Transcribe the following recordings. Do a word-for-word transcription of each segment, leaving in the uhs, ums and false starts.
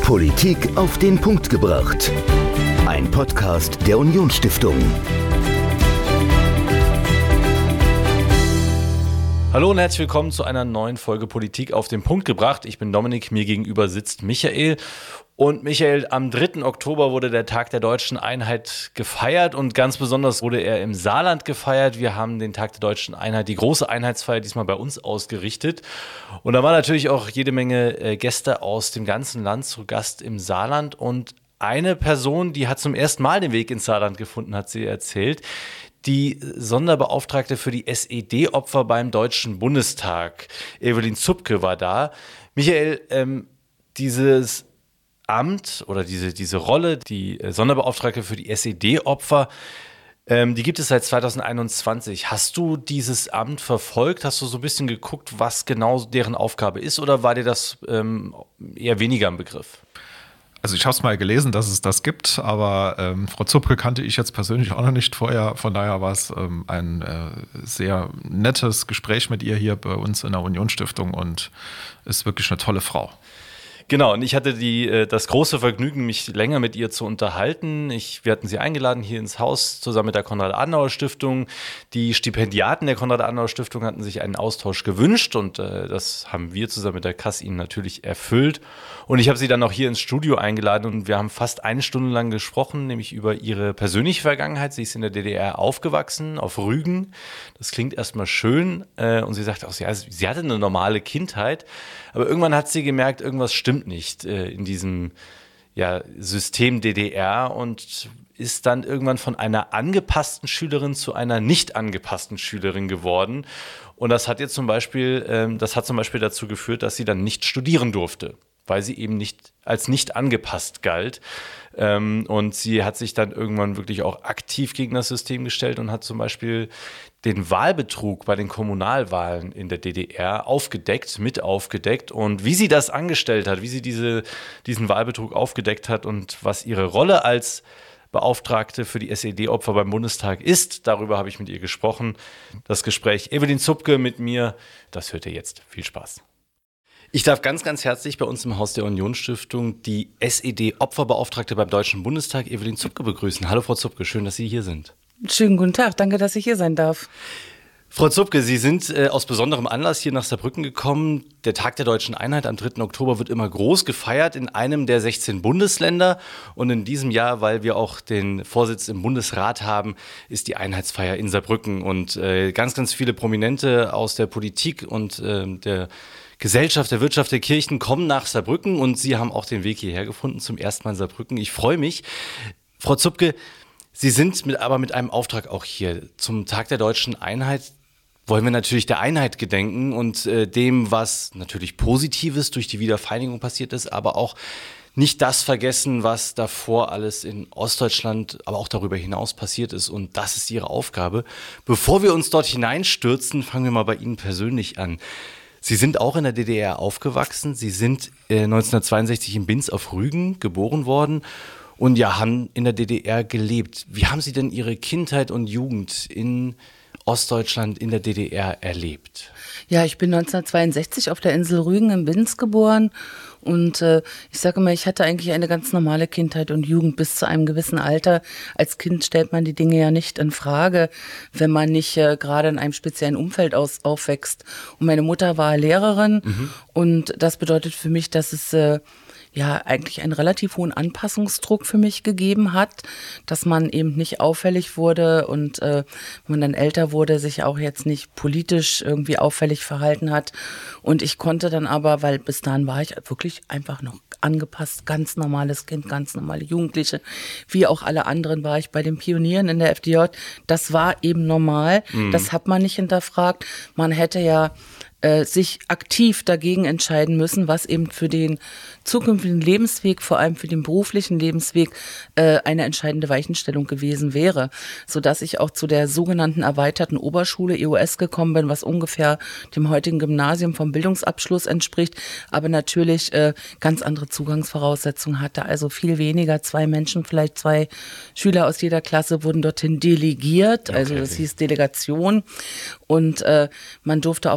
Politik auf den Punkt gebracht. Ein Podcast der Unionsstiftung. Hallo und herzlich willkommen zu einer neuen Folge Politik auf den Punkt gebracht. Ich bin Dominik, mir gegenüber sitzt Michael. Und Michael, am dritten Oktober wurde der Tag der Deutschen Einheit gefeiert und ganz besonders wurde er im Saarland gefeiert. Wir haben den Tag der Deutschen Einheit, die große Einheitsfeier, diesmal bei uns ausgerichtet. Und da waren natürlich auch jede Menge äh, Gäste aus dem ganzen Land zu Gast im Saarland. Und eine Person, die hat zum ersten Mal den Weg ins Saarland gefunden, hat sie erzählt. Die Sonderbeauftragte für die S E D-Opfer beim Deutschen Bundestag, Evelyn Zupke, war da. Michael, ähm, dieses Amt oder diese, diese Rolle, die Sonderbeauftragte für die S E D-Opfer, ähm, die gibt es seit zweitausendeinundzwanzig. Hast du dieses Amt verfolgt? Hast du so ein bisschen geguckt, was genau deren Aufgabe ist, oder war dir das ähm, eher weniger im Begriff? Also ich habe es mal gelesen, dass es das gibt, aber ähm, Frau Zupke kannte ich jetzt persönlich auch noch nicht vorher. Von daher war es ähm, ein äh, sehr nettes Gespräch mit ihr hier bei uns in der Unionsstiftung und ist wirklich eine tolle Frau. Genau, und ich hatte die, das große Vergnügen, mich länger mit ihr zu unterhalten. Ich, wir hatten sie eingeladen hier ins Haus zusammen mit der Konrad-Adenauer-Stiftung. Die Stipendiaten der Konrad-Adenauer-Stiftung hatten sich einen Austausch gewünscht und äh, das haben wir zusammen mit der K A S ihnen natürlich erfüllt. Und ich habe sie dann auch hier ins Studio eingeladen und wir haben fast eine Stunde lang gesprochen, nämlich über ihre persönliche Vergangenheit. Sie ist in der D D R aufgewachsen, auf Rügen. Das klingt erstmal schön äh, und sie sagte auch, ja, sie hatte eine normale Kindheit, aber irgendwann hat sie gemerkt, irgendwas stimmt nicht äh, in diesem ja, System D D R und ist dann irgendwann von einer angepassten Schülerin zu einer nicht angepassten Schülerin geworden. Und das hat jetzt zum Beispiel, ähm, das hat zum Beispiel dazu geführt, dass sie dann nicht studieren durfte, weil sie eben nicht als nicht angepasst galt. Ähm, und sie hat sich dann irgendwann wirklich auch aktiv gegen das System gestellt und hat zum Beispiel den Wahlbetrug bei den Kommunalwahlen in der D D R aufgedeckt, mit aufgedeckt. Und wie sie das angestellt hat, wie sie diese, diesen Wahlbetrug aufgedeckt hat und was ihre Rolle als Beauftragte für die S E D-Opfer beim Bundestag ist, darüber habe ich mit ihr gesprochen. Das Gespräch Evelyn Zupke mit mir, das hört ihr jetzt. Viel Spaß. Ich darf ganz, ganz herzlich bei uns im Haus der Unionsstiftung die S E D-Opferbeauftragte beim Deutschen Bundestag, Evelyn Zupke, begrüßen. Hallo Frau Zupke, schön, dass Sie hier sind. Schönen guten Tag, danke, dass ich hier sein darf. Frau Zupke, Sie sind äh, aus besonderem Anlass hier nach Saarbrücken gekommen. Der Tag der Deutschen Einheit am dritten Oktober wird immer groß gefeiert in einem der sechzehn Bundesländer. Und in diesem Jahr, weil wir auch den Vorsitz im Bundesrat haben, ist die Einheitsfeier in Saarbrücken. Und äh, ganz, ganz viele Prominente aus der Politik und äh, der Gesellschaft, der Wirtschaft, der Kirchen kommen nach Saarbrücken und Sie haben auch den Weg hierher gefunden, zum ersten Mal in Saarbrücken. Ich freue mich. Frau Zupke, Sie sind mit, aber mit einem Auftrag auch hier. Zum Tag der Deutschen Einheit wollen wir natürlich der Einheit gedenken und äh, dem, was natürlich Positives durch die Wiedervereinigung passiert ist, aber auch nicht das vergessen, was davor alles in Ostdeutschland, aber auch darüber hinaus passiert ist. Und das ist Ihre Aufgabe. Bevor wir uns dort hineinstürzen, fangen wir mal bei Ihnen persönlich an. Sie sind auch in der D D R aufgewachsen. Sie sind äh, neunzehnhundertzweiundsechzig in Binz auf Rügen geboren worden und ja, haben in der D D R gelebt. Wie haben Sie denn Ihre Kindheit und Jugend in Ostdeutschland, in der D D R erlebt? Ja, ich bin neunzehnhundertzweiundsechzig auf der Insel Rügen in Binz geboren und äh, ich sage mal, ich hatte eigentlich eine ganz normale Kindheit und Jugend bis zu einem gewissen Alter. Als Kind stellt man die Dinge ja nicht in Frage, wenn man nicht äh, gerade in einem speziellen Umfeld aus, aufwächst. Und meine Mutter war Lehrerin mhm. und das bedeutet für mich, dass es äh, ja eigentlich einen relativ hohen Anpassungsdruck für mich gegeben hat, dass man eben nicht auffällig wurde und äh, wenn man dann älter wurde, sich auch jetzt nicht politisch irgendwie auffällig verhalten hat. Und ich konnte dann aber, weil bis dahin war ich wirklich einfach noch angepasst, ganz normales Kind, ganz normale Jugendliche, wie auch alle anderen war ich bei den Pionieren in der F D J. Das war eben normal, mhm. das hat man nicht hinterfragt. Man hätte ja äh, sich aktiv dagegen entscheiden müssen, was eben für den zukünftigen Lebensweg, vor allem für den beruflichen Lebensweg, äh, eine entscheidende Weichenstellung gewesen wäre, sodass ich auch zu der sogenannten erweiterten Oberschule E O S gekommen bin, was ungefähr dem heutigen Gymnasium vom Bildungsabschluss entspricht, aber natürlich äh, ganz andere Zugangsvoraussetzungen hatte, also viel weniger, zwei Menschen, vielleicht zwei Schüler aus jeder Klasse wurden dorthin delegiert, also okay. Das hieß Delegation und äh, man durfte auf keinen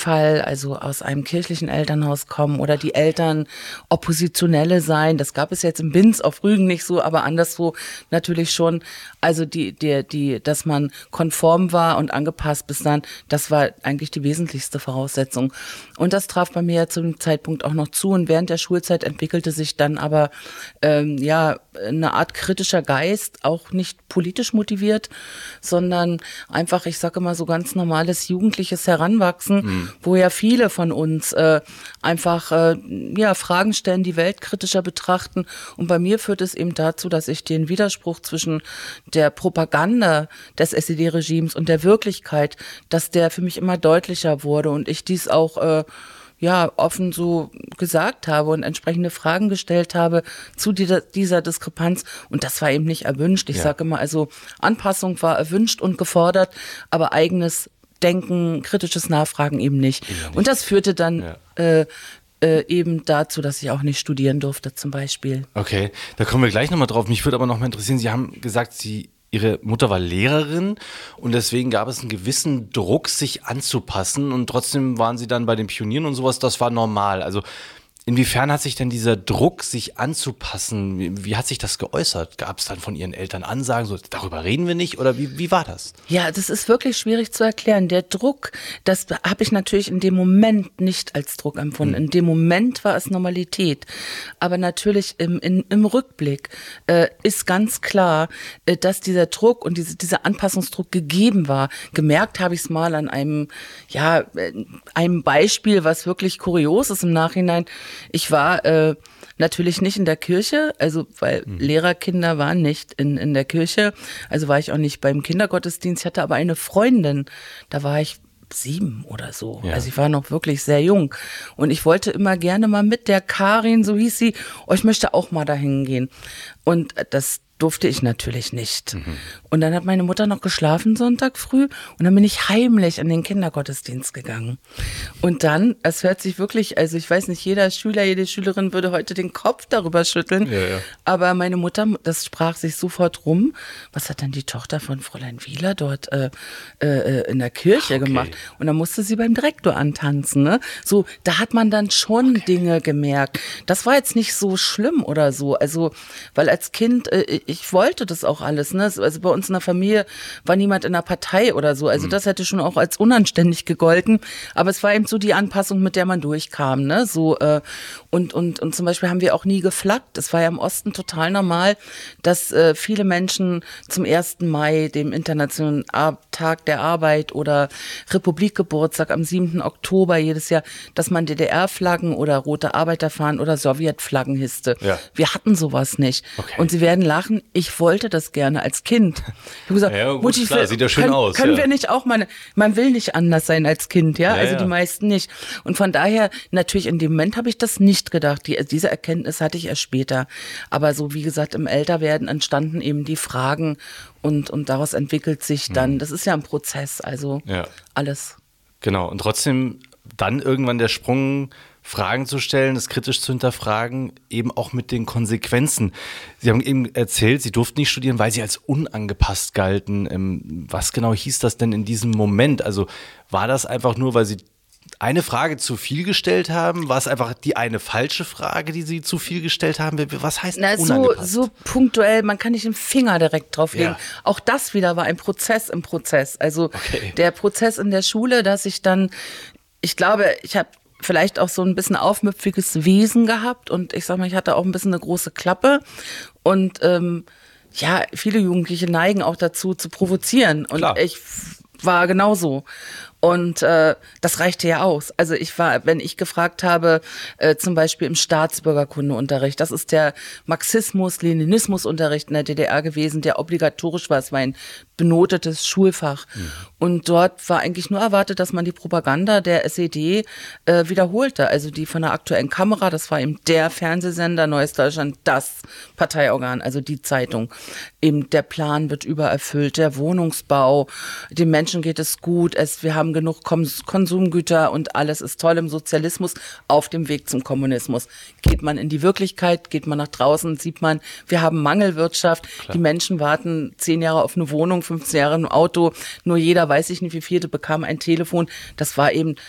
Fall also aus einem kirchlichen Elternhaus kommen oder die Eltern Oppositionelle sein. Das gab es jetzt in Binz auf Rügen nicht so, aber anderswo natürlich schon. Also die, die, die, dass man konform war und angepasst bis dann, das war eigentlich die wesentlichste Voraussetzung. Und das traf bei mir ja zum Zeitpunkt auch noch zu. Und während der Schulzeit entwickelte sich dann aber ähm, ja eine Art kritischer Geist, auch nicht politisch motiviert, sondern einfach, ich sage immer so ganz normales jugendliches Heranwachsen, mhm. wo ja viele von uns äh, einfach äh, ja Fragen stellen, die Welt kritischer betrachten. Und bei mir führt es eben dazu, dass ich den Widerspruch zwischen der Propaganda des S E D-Regimes und der Wirklichkeit, dass der für mich immer deutlicher wurde und ich dies auch äh, ja, offen so gesagt habe und entsprechende Fragen gestellt habe zu dieser, dieser Diskrepanz. Und das war eben nicht erwünscht. Ich ja. sage immer, also Anpassung war erwünscht und gefordert, aber eigenes Denken, kritisches Nachfragen eben nicht. nicht. Und das führte dann ja. äh, äh, eben dazu, dass ich auch nicht studieren durfte zum Beispiel. Okay, da kommen wir gleich nochmal drauf. Mich würde aber noch mal interessieren, Sie haben gesagt, Sie Ihre Mutter war Lehrerin und deswegen gab es einen gewissen Druck, sich anzupassen und trotzdem waren Sie dann bei den Pionieren und sowas, das war normal. Also inwiefern hat sich denn dieser Druck, sich anzupassen, wie, wie hat sich das geäußert? Gab es dann von Ihren Eltern Ansagen, so darüber reden wir nicht oder wie, wie war das? Ja, das ist wirklich schwierig zu erklären. Der Druck, das habe ich natürlich in dem Moment nicht als Druck empfunden. Hm. In dem Moment war es Normalität. Aber natürlich im, in, im Rückblick äh, ist ganz klar, äh, dass dieser Druck und diese, dieser Anpassungsdruck gegeben war. Gemerkt habe ich es mal an einem, ja, einem Beispiel, was wirklich kurios ist im Nachhinein. Ich war äh, natürlich nicht in der Kirche, also weil mhm. Lehrerkinder waren nicht in, in der Kirche, also war ich auch nicht beim Kindergottesdienst. Ich hatte aber eine Freundin, da war ich sieben oder so. Ja. Also ich war noch wirklich sehr jung und ich wollte immer gerne mal mit der Karin, so hieß sie, oh, ich möchte auch mal dahin gehen. Und das durfte ich natürlich nicht. Mhm. Und dann hat meine Mutter noch geschlafen Sonntag früh und dann bin ich heimlich an den Kindergottesdienst gegangen. Und dann, es hört sich wirklich, also ich weiß nicht, jeder Schüler, jede Schülerin würde heute den Kopf darüber schütteln, ja, ja. aber meine Mutter, das sprach sich sofort rum, was hat dann die Tochter von Fräulein Wieler dort äh, äh, in der Kirche okay. gemacht? Und dann musste sie beim Direktor antanzen. Ne? So, da hat man dann schon okay. Dinge gemerkt. Das war jetzt nicht so schlimm oder so, also, weil als Kind, äh, ich wollte das auch alles, ne? Also bei uns in der Familie war niemand in der Partei oder so. Also das hätte schon auch als unanständig gegolten. Aber es war eben so die Anpassung, mit der man durchkam, ne? So, äh, und, und, und zum Beispiel haben wir auch nie geflaggt. Es war ja im Osten total normal, dass äh, viele Menschen zum ersten Mai, dem Internationalen Tag der Arbeit oder Republikgeburtstag am siebten Oktober jedes Jahr, dass man D D R-Flaggen oder rote Arbeiterfahnen oder Sowjetflaggen hisste. Ja. Wir hatten sowas nicht. Okay. Und Sie werden lachen, ich wollte das gerne als Kind. Ich habe gesagt, ja, gut, Mutti, klar, sieht ja schön können, aus. Können ja. wir nicht auch mal, man will nicht anders sein als Kind, ja, ja also ja. die meisten nicht. Und von daher, natürlich in dem Moment habe ich das nicht gedacht. Die, diese Erkenntnis hatte ich erst später. Aber so wie gesagt, im Älterwerden entstanden eben die Fragen und, und daraus entwickelt sich dann, das ist ja ein Prozess, also ja. alles. Genau, und trotzdem dann irgendwann der Sprung, Fragen zu stellen, das kritisch zu hinterfragen, eben auch mit den Konsequenzen. Sie haben eben erzählt, Sie durften nicht studieren, weil Sie als unangepasst galten. Was genau hieß das denn in diesem Moment? Also war das einfach nur, weil Sie eine Frage zu viel gestellt haben? War es einfach die eine falsche Frage, die Sie zu viel gestellt haben? Was heißt Na, unangepasst? So, so punktuell, man kann nicht den Finger direkt drauf legen. Ja. Auch das wieder war ein Prozess im Prozess. Also okay. der Prozess in der Schule, dass ich dann, ich glaube, ich habe vielleicht auch so ein bisschen aufmüpfiges Wesen gehabt und ich sag mal, ich hatte auch ein bisschen eine große Klappe und ähm, ja, viele Jugendliche neigen auch dazu zu provozieren und Klar. ich war genauso. Und äh, das reichte ja aus. Also ich war, wenn ich gefragt habe, äh, zum Beispiel im Staatsbürgerkundeunterricht, das ist der Marxismus-Leninismus-Unterricht in der D D R gewesen, der obligatorisch war. Es war ein benotetes Schulfach. Mhm. Und dort war eigentlich nur erwartet, dass man die Propaganda der S E D äh, wiederholte. Also die von der Aktuellen Kamera, das war eben der Fernsehsender, Neues Deutschland, das Parteiorgan, also die Zeitung. Eben der Plan wird übererfüllt, der Wohnungsbau, den Menschen geht es gut, es, wir haben genug Konsumgüter und alles ist toll im Sozialismus auf dem Weg zum Kommunismus. Geht man in die Wirklichkeit, geht man nach draußen, sieht man, wir haben Mangelwirtschaft, Klar. Die Menschen warten zehn Jahre auf eine Wohnung, fünfzehn Jahre ein Auto, nur jeder, weiß ich nicht wie viele, bekam ein Telefon. Das war eben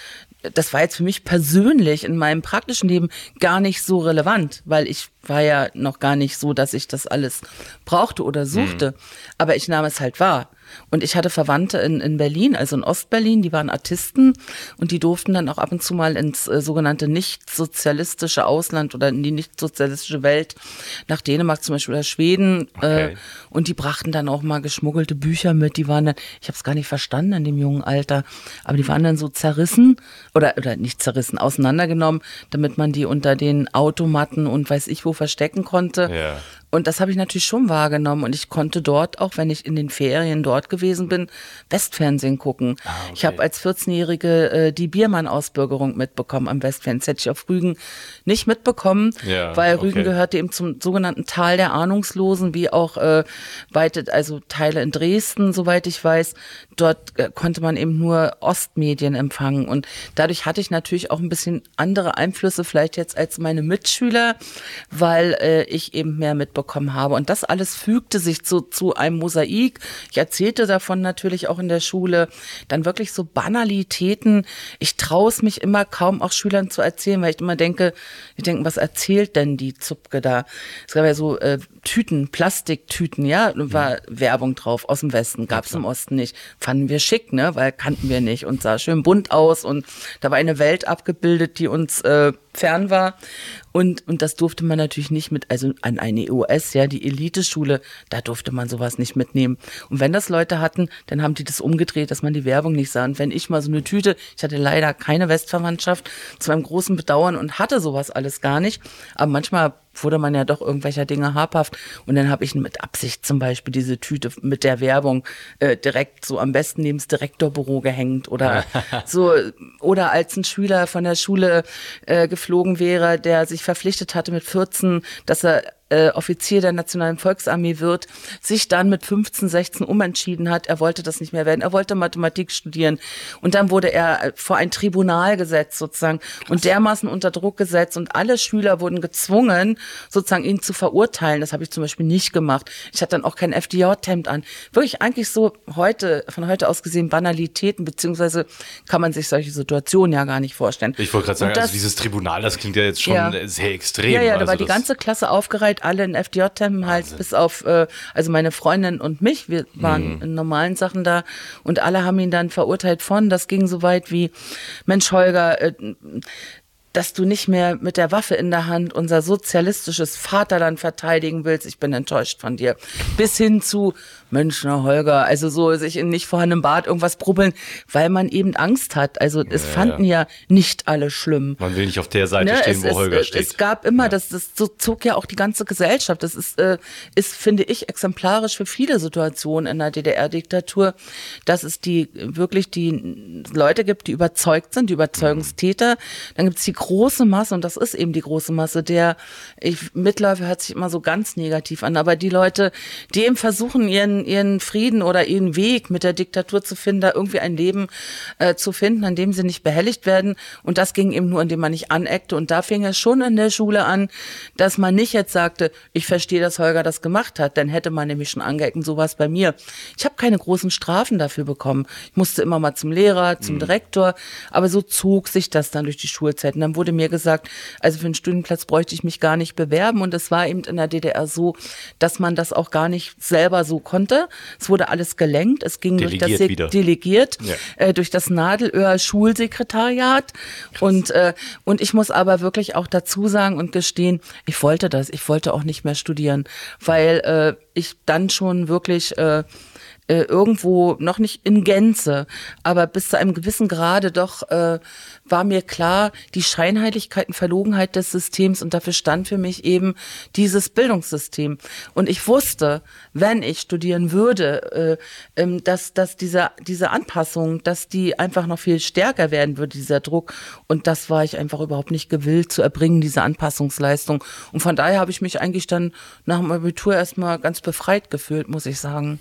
das war jetzt für mich persönlich in meinem praktischen Leben gar nicht so relevant, weil ich war ja noch gar nicht so, dass ich das alles brauchte oder suchte. Mhm. Aber ich nahm es halt wahr. Und ich hatte Verwandte in, in Berlin, also in Ostberlin, die waren Artisten und die durften dann auch ab und zu mal ins äh, sogenannte nicht-sozialistische Ausland oder in die nicht-sozialistische Welt, nach Dänemark zum Beispiel oder Schweden. Okay. Äh, und die brachten dann auch mal geschmuggelte Bücher mit. Die waren dann, ich habe es gar nicht verstanden in dem jungen Alter, aber die waren dann so zerrissen oder, oder nicht zerrissen, auseinandergenommen, damit man die unter den Automatten und weiß ich wo verstecken konnte. Ja. Und das habe ich natürlich schon wahrgenommen und ich konnte dort, auch wenn ich in den Ferien dort gewesen bin, Westfernsehen gucken. Ah, okay. Ich habe als vierzehnjährige äh, die Biermann-Ausbürgerung mitbekommen am Westfernsehen. Das hätte ich auf Rügen nicht mitbekommen, ja, weil Rügen okay. gehörte eben zum sogenannten Tal der Ahnungslosen, wie auch äh, weite, also Teile in Dresden, soweit ich weiß. Dort äh, konnte man eben nur Ostmedien empfangen und dadurch hatte ich natürlich auch ein bisschen andere Einflüsse vielleicht jetzt als meine Mitschüler, weil äh, ich eben mehr mitbekommen habe. Und das alles fügte sich zu, zu einem Mosaik. Ich erzählte davon natürlich auch in der Schule. Dann wirklich so Banalitäten. Ich traue es mich immer kaum auch Schülern zu erzählen, weil ich immer denke, die denken, was erzählt denn die Zupke da? Es gab ja so äh, Tüten, Plastiktüten, ja, war ja. Werbung drauf aus dem Westen, gab es ja, im Osten nicht. Fanden wir schick, ne, weil kannten wir nicht und sah schön bunt aus und da war eine Welt abgebildet, die uns äh, fern war. Und, und das durfte man natürlich nicht mit, also an eine E O S, ja, die Eliteschule, da durfte man sowas nicht mitnehmen. Und wenn das Leute hatten, dann haben die das umgedreht, dass man die Werbung nicht sah. Und wenn ich mal so eine Tüte, ich hatte leider keine Westverwandtschaft, zu meinem großen Bedauern und hatte sowas alles gar nicht, aber manchmal wurde man ja doch irgendwelcher Dinge habhaft und dann habe ich mit Absicht zum Beispiel diese Tüte mit der Werbung äh, direkt so am besten neben das Direktorbüro gehängt oder so, oder als ein Schüler von der Schule äh, geflogen wäre, der sich verpflichtet hatte mit vierzehn, dass er äh, Offizier der Nationalen Volksarmee wird, sich dann mit fünfzehn, sechzehn umentschieden hat, er wollte das nicht mehr werden, er wollte Mathematik studieren und dann wurde er vor ein Tribunal gesetzt sozusagen Krass. Und dermaßen unter Druck gesetzt und alle Schüler wurden gezwungen, sozusagen ihn zu verurteilen. Das habe ich zum Beispiel nicht gemacht. Ich hatte dann auch kein F D J-Hemd an. Wirklich eigentlich so heute, von heute aus gesehen Banalitäten, beziehungsweise kann man sich solche Situationen ja gar nicht vorstellen. Ich wollte gerade sagen, das, also dieses Tribunal, das klingt ja jetzt schon ja. sehr extrem. Ja, ja, da also war die ganze Klasse aufgereiht, alle in F D J-Hemden halt, Wahnsinn. Bis auf, äh, also meine Freundin und mich, wir waren mhm. in normalen Sachen da und alle haben ihn dann verurteilt von, das ging so weit wie, Mensch Holger, äh, dass du nicht mehr mit der Waffe in der Hand unser sozialistisches Vaterland verteidigen willst, ich bin enttäuscht von dir. Bis hin zu, Mensch, na Holger, also so sich in nicht vorhandenem Bad irgendwas brubbeln, weil man eben Angst hat. Also es ja, fanden ja. ja nicht alle schlimm. Man will nicht auf der Seite ne? stehen, es, wo es, Holger es, steht. Es gab immer, ja. das, das so zog ja auch die ganze Gesellschaft. Das ist, äh, ist, finde ich, exemplarisch für viele Situationen in der D D R-Diktatur, dass es die wirklich die Leute gibt, die überzeugt sind, die Überzeugungstäter. Dann gibt es die große Masse, und das ist eben die große Masse, der, ich, Mitläufer hört sich immer so ganz negativ an, aber die Leute, die eben versuchen, ihren, ihren Frieden oder ihren Weg mit der Diktatur zu finden, da irgendwie ein Leben äh, zu finden, an dem sie nicht behelligt werden. Und das ging eben nur, indem man nicht aneckte. Und da fing es schon in der Schule an, dass man nicht jetzt sagte, ich verstehe, dass Holger das gemacht hat, dann hätte man nämlich schon angeeckt. Und sowas bei mir. Ich habe keine großen Strafen dafür bekommen. Ich musste immer mal zum Lehrer, zum mhm. Direktor, aber so zog sich das dann durch die Schulzeit. Und dann wurde mir gesagt, also für einen Studienplatz bräuchte ich mich gar nicht bewerben. Und es war eben in der D D R so, dass man das auch gar nicht selber so konnte. Es wurde alles gelenkt. Es ging delegiert durch das wieder. delegiert, ja. äh, durch das Nadelöhr Schulsekretariat. Und, äh, und ich muss aber wirklich auch dazu sagen und gestehen, ich wollte das. Ich wollte auch nicht mehr studieren, weil äh, ich dann schon wirklich äh, äh, irgendwo, noch nicht in Gänze, aber bis zu einem gewissen Grade doch äh, war mir klar, die Scheinheiligkeit und Verlogenheit des Systems, und dafür stand für mich eben dieses Bildungssystem. Und ich wusste, wenn ich studieren würde, äh, ähm, dass, dass diese, diese Anpassung, dass die einfach noch viel stärker werden würde, dieser Druck. Und das war ich einfach überhaupt nicht gewillt zu erbringen, diese Anpassungsleistung. Und von daher habe ich mich eigentlich dann nach dem Abitur erstmal ganz befreit gefühlt, muss ich sagen.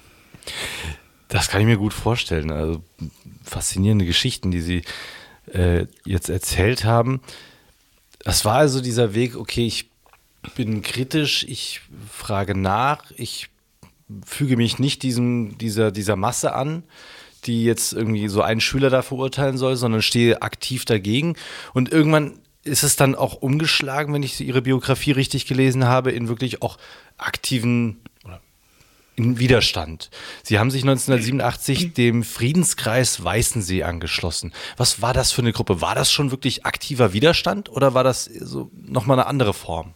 Das kann ich mir gut vorstellen. Also faszinierende Geschichten, die Sie äh, jetzt erzählt haben. Das war also dieser Weg, okay, ich bin kritisch, ich frage nach, ich füge mich nicht diesem, dieser, dieser Masse an, die jetzt irgendwie so einen Schüler da verurteilen soll, sondern stehe aktiv dagegen. Und irgendwann ist es dann auch umgeschlagen, wenn ich Ihre Biografie richtig gelesen habe, in wirklich auch aktiven oder in Widerstand. Sie haben sich neunzehnhundertsiebenundachtzig dem Friedenskreis Weißensee angeschlossen. Was war das für eine Gruppe? War das schon wirklich aktiver Widerstand oder war das so nochmal eine andere Form?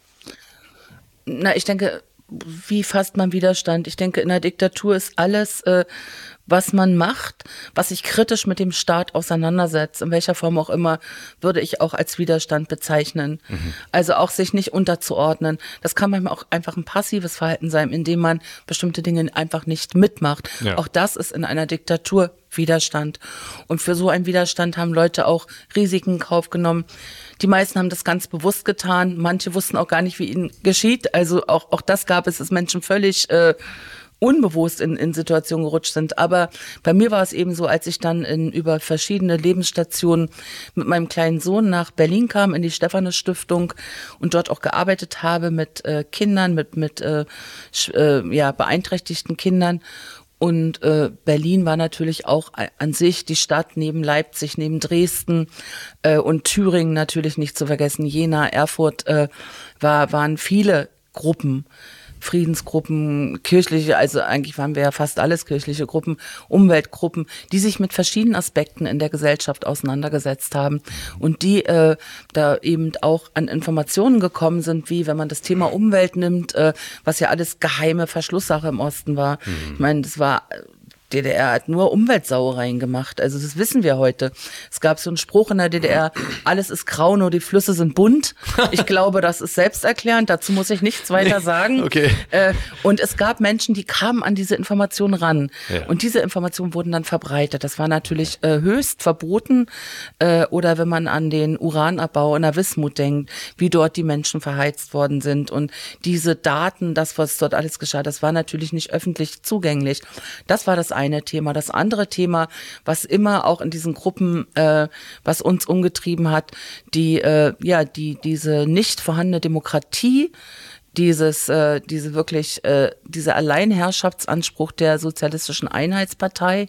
Na, ich denke, wie fasst man Widerstand? Ich denke, in der Diktatur ist alles, äh, was man macht, was sich kritisch mit dem Staat auseinandersetzt, in welcher Form auch immer, würde ich auch als Widerstand bezeichnen. Mhm. Also auch sich nicht unterzuordnen. Das kann manchmal auch einfach ein passives Verhalten sein, indem man bestimmte Dinge einfach nicht mitmacht. Ja. Auch das ist in einer Diktatur Widerstand. Und für so einen Widerstand haben Leute auch Risiken in Kauf genommen. Die meisten haben das ganz bewusst getan. Manche wussten auch gar nicht, wie ihnen geschieht. Also auch, auch das gab es, dass Menschen völlig äh, unbewusst in, in Situationen gerutscht sind. Aber bei mir war es eben so, als ich dann in, über verschiedene Lebensstationen mit meinem kleinen Sohn nach Berlin kam, in die Stephanus-Stiftung und dort auch gearbeitet habe mit äh, Kindern, mit, mit äh, äh, ja, beeinträchtigten Kindern. Und äh, Berlin war natürlich auch an sich die Stadt neben Leipzig, neben Dresden äh, und Thüringen natürlich nicht zu vergessen. Jena, Erfurt äh, war, waren viele Gruppen, Friedensgruppen, kirchliche, also eigentlich waren wir ja fast alles kirchliche Gruppen, Umweltgruppen, die sich mit verschiedenen Aspekten in der Gesellschaft auseinandergesetzt haben und die äh, da eben auch an Informationen gekommen sind, wie wenn man das Thema Umwelt nimmt, äh, was ja alles geheime Verschlusssache im Osten war. Mhm. Ich meine, das war D D R hat nur Umweltsauereien gemacht, also das wissen wir heute. Es gab so einen Spruch in der D D R, alles ist grau, nur die Flüsse sind bunt. Ich glaube, das ist selbsterklärend, dazu muss ich nichts weiter sagen. Okay. Äh, und es gab Menschen, die kamen an diese Informationen ran. Ja. Und diese Informationen wurden dann verbreitet. Das war natürlich äh, höchst verboten. Äh, oder wenn man an den Uranabbau in der Wismut denkt, wie dort die Menschen verheizt worden sind. Und diese Daten, das, was dort alles geschah, das war natürlich nicht öffentlich zugänglich. Das war das eine Thema. Das andere Thema, was immer auch in diesen Gruppen, äh, was uns umgetrieben hat, die, äh, ja, die, diese nicht vorhandene Demokratie, dieses, äh, diese wirklich, äh, dieser Alleinherrschaftsanspruch der Sozialistischen Einheitspartei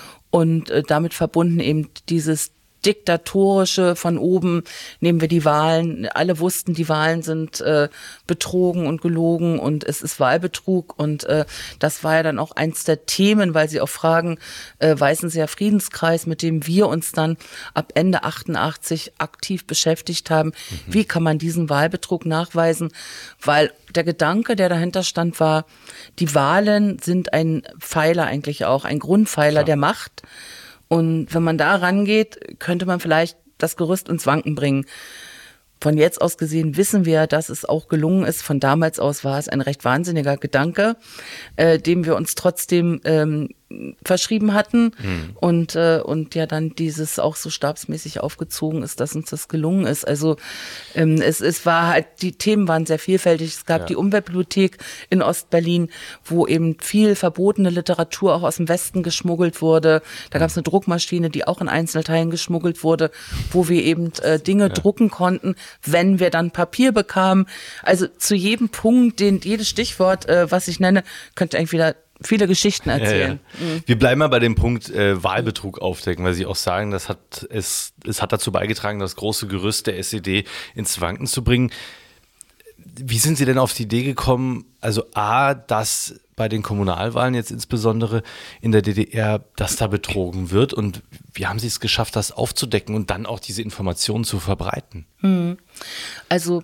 und äh, damit verbunden eben dieses diktatorische von oben, nehmen wir die Wahlen, alle wussten, die Wahlen sind äh, betrogen und gelogen und es ist Wahlbetrug und äh, das war ja dann auch eins der Themen, weil Sie auch fragen, äh, Weißenseer Friedenskreis, mit dem wir uns dann ab Ende achtundachtzig aktiv beschäftigt haben, mhm. Wie kann man diesen Wahlbetrug nachweisen, weil der Gedanke, der dahinter stand, war, die Wahlen sind ein Pfeiler eigentlich auch, ein Grundpfeiler Klar. der Macht. Und wenn man da rangeht, könnte man vielleicht das Gerüst ins Wanken bringen. Von jetzt aus gesehen wissen wir, dass es auch gelungen ist. Von damals aus war es ein recht wahnsinniger Gedanke, äh, dem wir uns trotzdem ähm, verschrieben hatten hm. und äh, und ja dann dieses auch so stabsmäßig aufgezogen ist, dass uns das gelungen ist. Also ähm, es es war halt, die Themen waren sehr vielfältig. Es gab ja. die Umweltbibliothek in Ostberlin, wo eben viel verbotene Literatur auch aus dem Westen geschmuggelt wurde. Da gab es eine Druckmaschine, die auch in Einzelteilen geschmuggelt wurde, wo wir eben äh, Dinge ja. drucken konnten, wenn wir dann Papier bekamen. Also zu jedem Punkt, den jedes Stichwort, äh, was ich nenne, könnte eigentlich wieder viele Geschichten erzählen. Ja, ja. Mhm. Wir bleiben mal bei dem Punkt äh, Wahlbetrug aufdecken, weil Sie auch sagen, das hat es, es hat dazu beigetragen, das große Gerüst der S E D ins Wanken zu bringen. Wie sind Sie denn auf die Idee gekommen, also A, dass bei den Kommunalwahlen jetzt insbesondere in der D D R, dass da betrogen wird und wie haben Sie es geschafft, das aufzudecken und dann auch diese Informationen zu verbreiten? Mhm. Also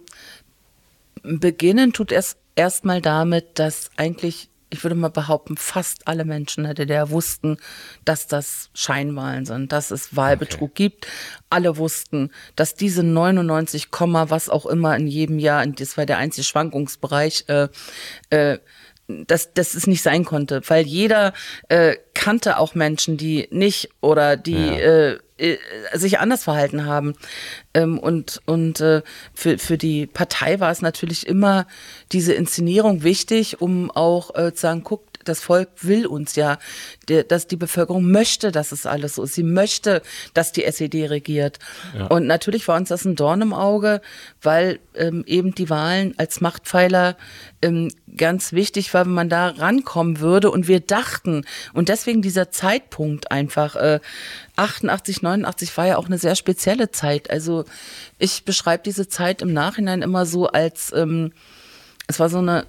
beginnen tut es erstmal damit, dass eigentlich, ich würde mal behaupten, fast alle Menschen in der D D R wussten, dass das Scheinwahlen sind, dass es Wahlbetrug okay. gibt. Alle wussten, dass diese neunundneunzig, was auch immer in jedem Jahr, das war der einzige Schwankungsbereich, äh, äh, dass, dass es nicht sein konnte, weil jeder äh, kannte auch Menschen, die nicht oder die ja. äh, äh, sich anders verhalten haben. Ähm, und und äh, für, für die Partei war es natürlich immer diese Inszenierung wichtig, um auch äh, zu sagen, guckt, das Volk will uns ja, der, dass die Bevölkerung möchte, dass es alles so ist. Sie möchte, dass die S E D regiert. Ja. Und natürlich war uns das ein Dorn im Auge, weil ähm, eben die Wahlen als Machtpfeiler ähm, ganz wichtig war, wenn man da rankommen würde. Und wir dachten, und deswegen dieser Zeitpunkt einfach, äh, achtundachtzig, neunundachtzig war ja auch eine sehr spezielle Zeit. Also ich beschreibe diese Zeit im Nachhinein immer so als, ähm, es war so eine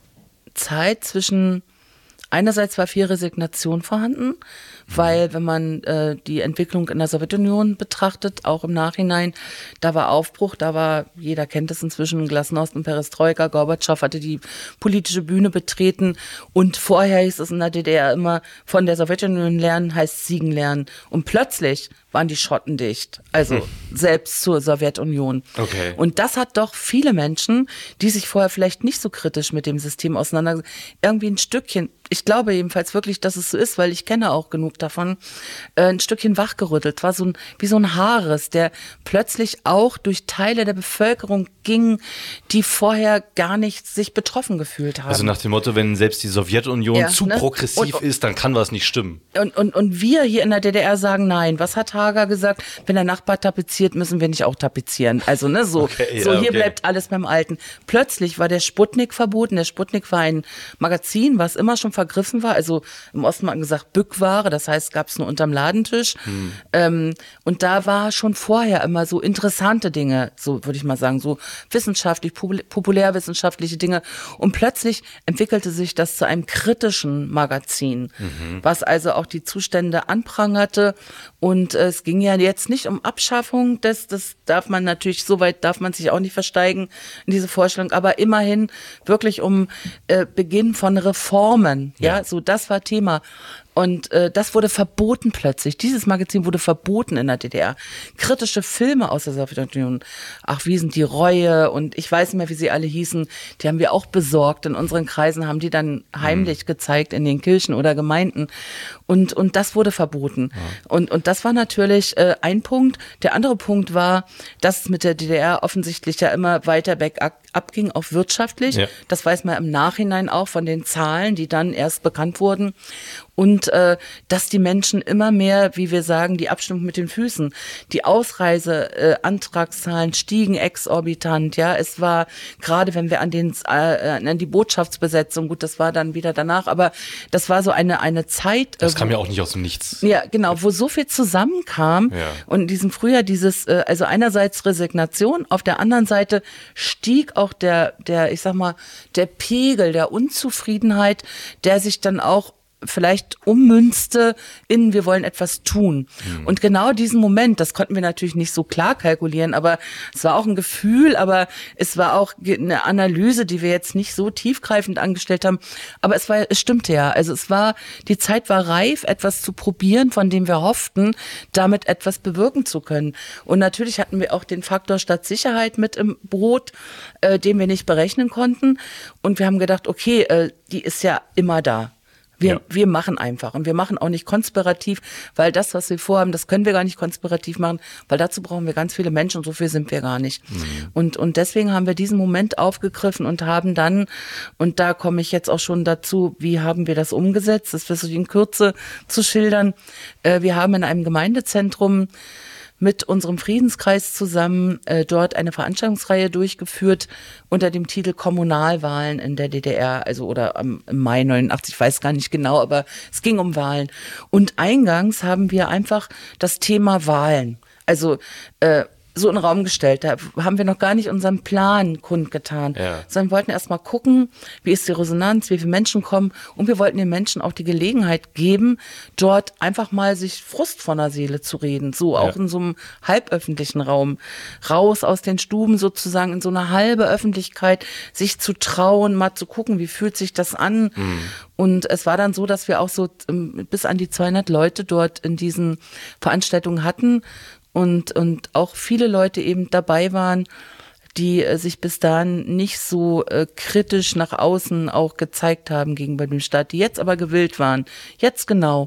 Zeit zwischen, einerseits war viel Resignation vorhanden, weil wenn man äh, die Entwicklung in der Sowjetunion betrachtet, auch im Nachhinein, da war Aufbruch, da war, jeder kennt es inzwischen, Glasnost und Perestroika, Gorbatschow hatte die politische Bühne betreten und vorher hieß es in der D D R immer, von der Sowjetunion lernen heißt siegen lernen und plötzlich waren die Schotten dicht, also hm. selbst zur Sowjetunion. Okay. Und das hat doch viele Menschen, die sich vorher vielleicht nicht so kritisch mit dem System auseinandergesetzt, irgendwie ein Stückchen, ich glaube jedenfalls wirklich, dass es so ist, weil ich kenne auch genug davon, äh, ein Stückchen wachgerüttelt, war so ein, wie so ein Haares, der plötzlich auch durch Teile der Bevölkerung ging, die vorher gar nicht sich betroffen gefühlt haben. Also nach dem Motto, wenn selbst die Sowjetunion ja, zu ne? progressiv und, ist, dann kann was nicht stimmen. Und, und, und wir hier in der D D R sagen nein. Was hat Hager gesagt? Wenn der Nachbar tapeziert, müssen wir nicht auch tapezieren. Also ne, so, okay, so ja, hier okay. bleibt alles beim Alten. Plötzlich war der Sputnik verboten. Der Sputnik war ein Magazin, was immer schon vergriffen war. Also im Osten hat man gesagt Bückware, das heißt, gab es nur unterm Ladentisch. Hm. Ähm, und da war schon vorher immer so interessante Dinge, so würde ich mal sagen, so wissenschaftlich, populärwissenschaftliche Dinge. Und plötzlich entwickelte sich das zu einem kritischen Magazin, mhm. was also auch die Zustände anprangerte. Und äh, es ging ja jetzt nicht um Abschaffung, das, das darf man natürlich, so weit darf man sich auch nicht versteigen in diese Vorstellung, aber immerhin wirklich um äh, Beginn von Reformen. Ja, ja, so das war Thema. Und äh, das wurde verboten plötzlich. Dieses Magazin wurde verboten in der D D R. Kritische Filme aus der Sowjetunion. Ach, wie sind die Reue? Und ich weiß nicht mehr, wie sie alle hießen. Die haben wir auch besorgt. In unseren Kreisen haben die dann heimlich mhm. gezeigt in den Kirchen oder Gemeinden. Und, und das wurde verboten. Ja. Und, und das war natürlich äh, ein Punkt. Der andere Punkt war, dass es mit der D D R offensichtlich ja immer weiter bergab abging, auch wirtschaftlich. Ja. Das weiß man im Nachhinein auch von den Zahlen, die dann erst bekannt wurden. Und äh, dass die Menschen immer mehr, wie wir sagen, die Abstimmung mit den Füßen, die Ausreiseantragszahlen äh, stiegen exorbitant. Ja, es war gerade, wenn wir an den äh, an die Botschaftsbesetzung, gut, das war dann wieder danach, aber das war so eine eine Zeit. Das äh, kam ja auch nicht aus dem Nichts. Ja, genau, wo so viel zusammenkam ja. und in diesem Frühjahr dieses, äh, also einerseits Resignation, auf der anderen Seite stieg auch der der, ich sag mal, der Pegel der Unzufriedenheit, der sich dann auch vielleicht ummünzte in, wir wollen etwas tun. Mhm. Und genau diesen Moment, das konnten wir natürlich nicht so klar kalkulieren, aber es war auch ein Gefühl, aber es war auch eine Analyse, die wir jetzt nicht so tiefgreifend angestellt haben, aber es war, es stimmte ja. Also es war, die Zeit war reif, etwas zu probieren, von dem wir hofften, damit etwas bewirken zu können. Und natürlich hatten wir auch den Faktor Stadtsicherheit mit im Boot, äh, den wir nicht berechnen konnten. Und wir haben gedacht, okay, äh, die ist ja immer da. Wir, ja. wir machen einfach und wir machen auch nicht konspirativ, weil das, was wir vorhaben, das können wir gar nicht konspirativ machen, weil dazu brauchen wir ganz viele Menschen und so viel sind wir gar nicht. Mhm. Und, und deswegen haben wir diesen Moment aufgegriffen und haben dann, und da komme ich jetzt auch schon dazu, wie haben wir das umgesetzt, das versuche ich in Kürze zu schildern. Äh, wir haben in einem Gemeindezentrum mit unserem Friedenskreis zusammen äh, dort eine Veranstaltungsreihe durchgeführt unter dem Titel Kommunalwahlen in der D D R, also oder am, im Mai neunundachtzig, ich weiß gar nicht genau, aber es ging um Wahlen. Und eingangs haben wir einfach das Thema Wahlen, also äh, so in den Raum gestellt. Da haben wir noch gar nicht unseren Plan kundgetan, ja. sondern wollten erst mal gucken, wie ist die Resonanz, wie viele Menschen kommen und wir wollten den Menschen auch die Gelegenheit geben, dort einfach mal sich Frust von der Seele zu reden, so ja. auch in so einem halböffentlichen Raum, raus aus den Stuben sozusagen in so eine halbe Öffentlichkeit, sich zu trauen, mal zu gucken, wie fühlt sich das an. Mhm. Und es war dann so, dass wir auch so bis an die zweihundert Leute dort in diesen Veranstaltungen hatten. Und, und auch viele Leute eben dabei waren, die äh, sich bis dahin nicht so äh, kritisch nach außen auch gezeigt haben gegenüber dem Staat, die jetzt aber gewillt waren, jetzt genau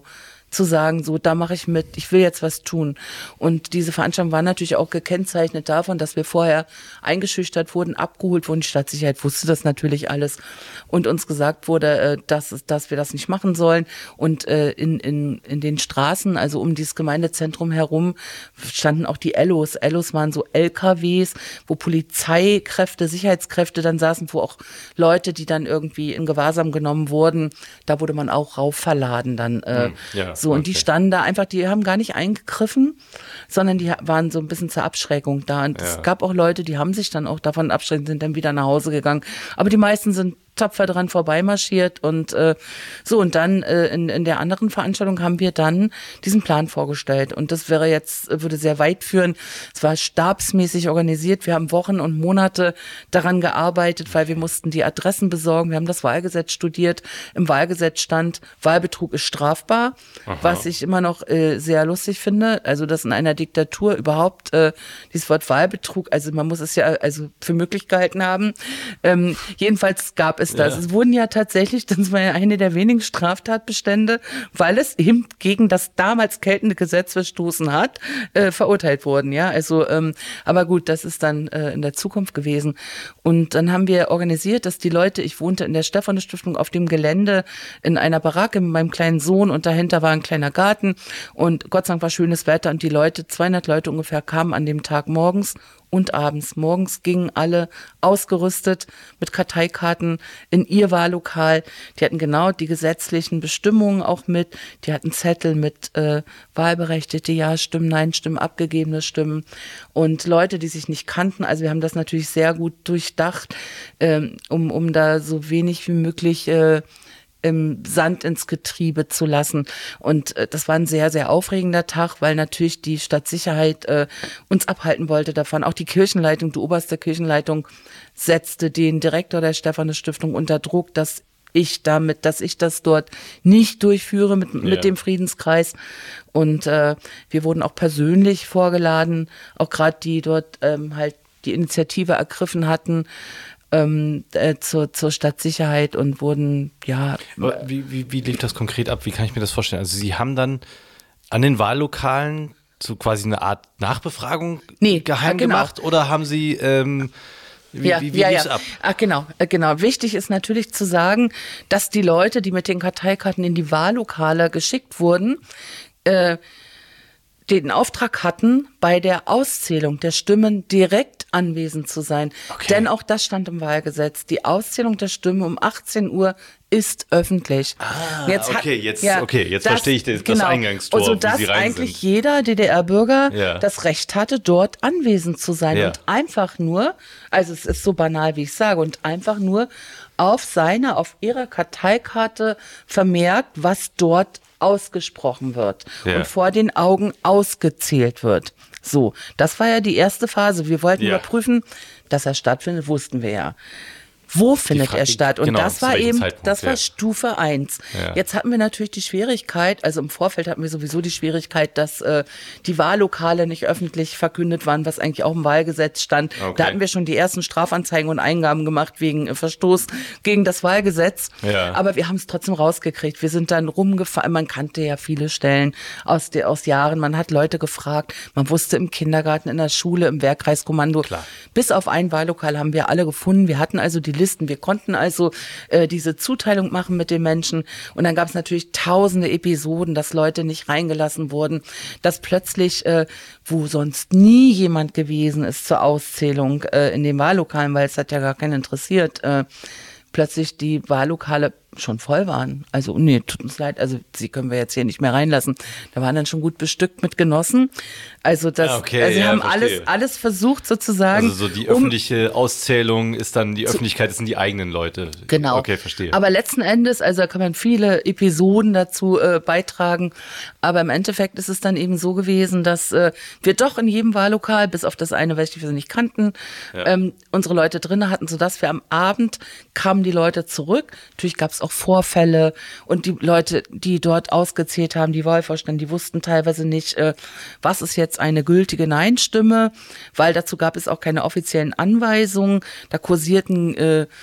zu sagen, so, da mache ich mit, ich will jetzt was tun. Und diese Veranstaltung war natürlich auch gekennzeichnet davon, dass wir vorher eingeschüchtert wurden, abgeholt wurden. Die Stadtsicherheit wusste das natürlich alles und uns gesagt wurde, dass, dass wir das nicht machen sollen. Und in, in, in den Straßen, also um dieses Gemeindezentrum herum, standen auch die Ellos. Ellos waren so L K Ws, wo Polizeikräfte, Sicherheitskräfte dann saßen, wo auch Leute, die dann irgendwie in Gewahrsam genommen wurden, da wurde man auch rauf verladen dann. Hm, ja. So, und okay. Die standen da einfach, die haben gar nicht eingegriffen, sondern die waren so ein bisschen zur Abschreckung da. Und ja. Es gab auch Leute, die haben sich dann auch davon abschrecken, sind dann wieder nach Hause gegangen. Aber die meisten sind tapfer dran vorbeimarschiert und äh, so und dann äh, in, in der anderen Veranstaltung haben wir dann diesen Plan vorgestellt und das wäre jetzt, würde sehr weit führen. Es war stabsmäßig organisiert, wir haben Wochen und Monate daran gearbeitet, weil wir mussten die Adressen besorgen, wir haben das Wahlgesetz studiert, im Wahlgesetz stand, Wahlbetrug ist strafbar, aha. Was ich immer noch äh, sehr lustig finde, also dass in einer Diktatur überhaupt äh, dieses Wort Wahlbetrug, also man muss es ja also für möglich gehalten haben, ähm, jedenfalls gab es das. Ja. Es wurden ja tatsächlich, das war ja eine der wenigen Straftatbestände, weil es eben gegen das damals geltende Gesetz verstoßen hat, äh, verurteilt worden, ja. Also, ähm, aber gut, das ist dann äh, in der Zukunft gewesen. Und dann haben wir organisiert, dass die Leute, ich wohnte in der Stephanus-Stiftung auf dem Gelände in einer Baracke mit meinem kleinen Sohn und dahinter war ein kleiner Garten und Gott sei Dank war schönes Wetter und die Leute, zweihundert Leute ungefähr, kamen an dem Tag morgens und abends. Morgens gingen alle ausgerüstet mit Karteikarten in ihr Wahllokal. Die hatten genau die gesetzlichen Bestimmungen auch mit. Die hatten Zettel mit äh, wahlberechtigte Ja-Stimmen, Nein-Stimmen, abgegebene Stimmen. Und Leute, die sich nicht kannten, also wir haben das natürlich sehr gut durchdacht, ähm, um, um da so wenig wie möglich äh, im Sand ins Getriebe zu lassen. Und äh, das war ein sehr, sehr aufregender Tag, weil natürlich die Stadtsicherheit äh, uns abhalten wollte davon. Auch die Kirchenleitung, die oberste Kirchenleitung setzte den Direktor der Stephanus-Stiftung unter Druck, dass ich damit, dass ich das dort nicht durchführe mit, ja. mit dem Friedenskreis. Und äh, wir wurden auch persönlich vorgeladen, auch gerade die dort ähm, halt die Initiative ergriffen hatten, Ähm, äh, zur, zur Stadtsicherheit und wurden, ja. Wie, wie, wie lief das konkret ab? Wie kann ich mir das vorstellen? Also Sie haben dann an den Wahllokalen so quasi eine Art Nachbefragung nee, geheim genau. gemacht oder haben Sie, ähm, wie, ja, wie, wie ja, lief's ja. ab? Ach, genau, genau. Wichtig ist natürlich zu sagen, dass die Leute, die mit den Karteikarten in die Wahllokale geschickt wurden, äh, den Auftrag hatten, bei der Auszählung der Stimmen direkt anwesend zu sein. Okay. Denn auch das stand im Wahlgesetz. Die Auszählung der Stimmen um achtzehn Uhr ist öffentlich. Ah, jetzt okay, hat, jetzt, ja, okay, jetzt das, verstehe ich das, genau. das Eingangstor, also, wie dass Sie rein eigentlich sind. jeder D D R-Bürger ja. das Recht hatte, dort anwesend zu sein ja. und einfach nur, also es ist so banal, wie ich sage, und einfach nur auf seiner, auf ihrer Karteikarte vermerkt, was dort ausgesprochen wird ja. und vor den Augen ausgezählt wird. So, das war ja die erste Phase. Wir wollten ja. überprüfen, dass er stattfindet, wussten wir ja. Wo findet Frage, er statt? Und genau, das war eben, Zeitpunkt, das war ja. Stufe eins. Ja. Jetzt hatten wir natürlich die Schwierigkeit, also im Vorfeld hatten wir sowieso die Schwierigkeit, dass äh, die Wahllokale nicht öffentlich verkündet waren, was eigentlich auch im Wahlgesetz stand. Okay. Da hatten wir schon die ersten Strafanzeigen und Eingaben gemacht wegen äh, Verstoß gegen das Wahlgesetz. Ja. Aber wir haben es trotzdem rausgekriegt. Wir sind dann rumgefahren. Man kannte ja viele Stellen aus, der, aus Jahren. Man hat Leute gefragt. Man wusste im Kindergarten, in der Schule, im Wehrkreiskommando. Klar. Bis auf ein Wahllokal haben wir alle gefunden. Wir hatten also die Listen. Wir konnten also äh, diese Zuteilung machen mit den Menschen. Und dann gab es natürlich tausende Episoden, dass Leute nicht reingelassen wurden, dass plötzlich, äh, wo sonst nie jemand gewesen ist zur Auszählung äh, in den Wahllokalen, weil es hat ja gar keinen interessiert, äh, plötzlich die Wahllokale schon voll waren. Also, nee, tut uns leid, also sie können wir jetzt hier nicht mehr reinlassen. Da waren dann schon gut bestückt mit Genossen. Also das, okay, also sie ja, haben verstehe. alles, alles versucht sozusagen. Also so die um, öffentliche Auszählung ist dann, die Öffentlichkeit, das sind die eigenen Leute. Genau. Okay, verstehe. Aber letzten Endes, also da kann man viele Episoden dazu äh, beitragen, aber im Endeffekt ist es dann eben so gewesen, dass äh, wir doch in jedem Wahllokal, bis auf das eine, welches wir nicht kannten, ja. ähm, unsere Leute drin hatten, sodass wir am Abend kamen die Leute zurück. Natürlich gab es auch Vorfälle und die Leute, die dort ausgezählt haben, die Wahlvorstände, die wussten teilweise nicht, äh, was ist jetzt eine gültige Nein-Stimme, weil dazu gab es auch keine offiziellen Anweisungen. Da kursierten äh,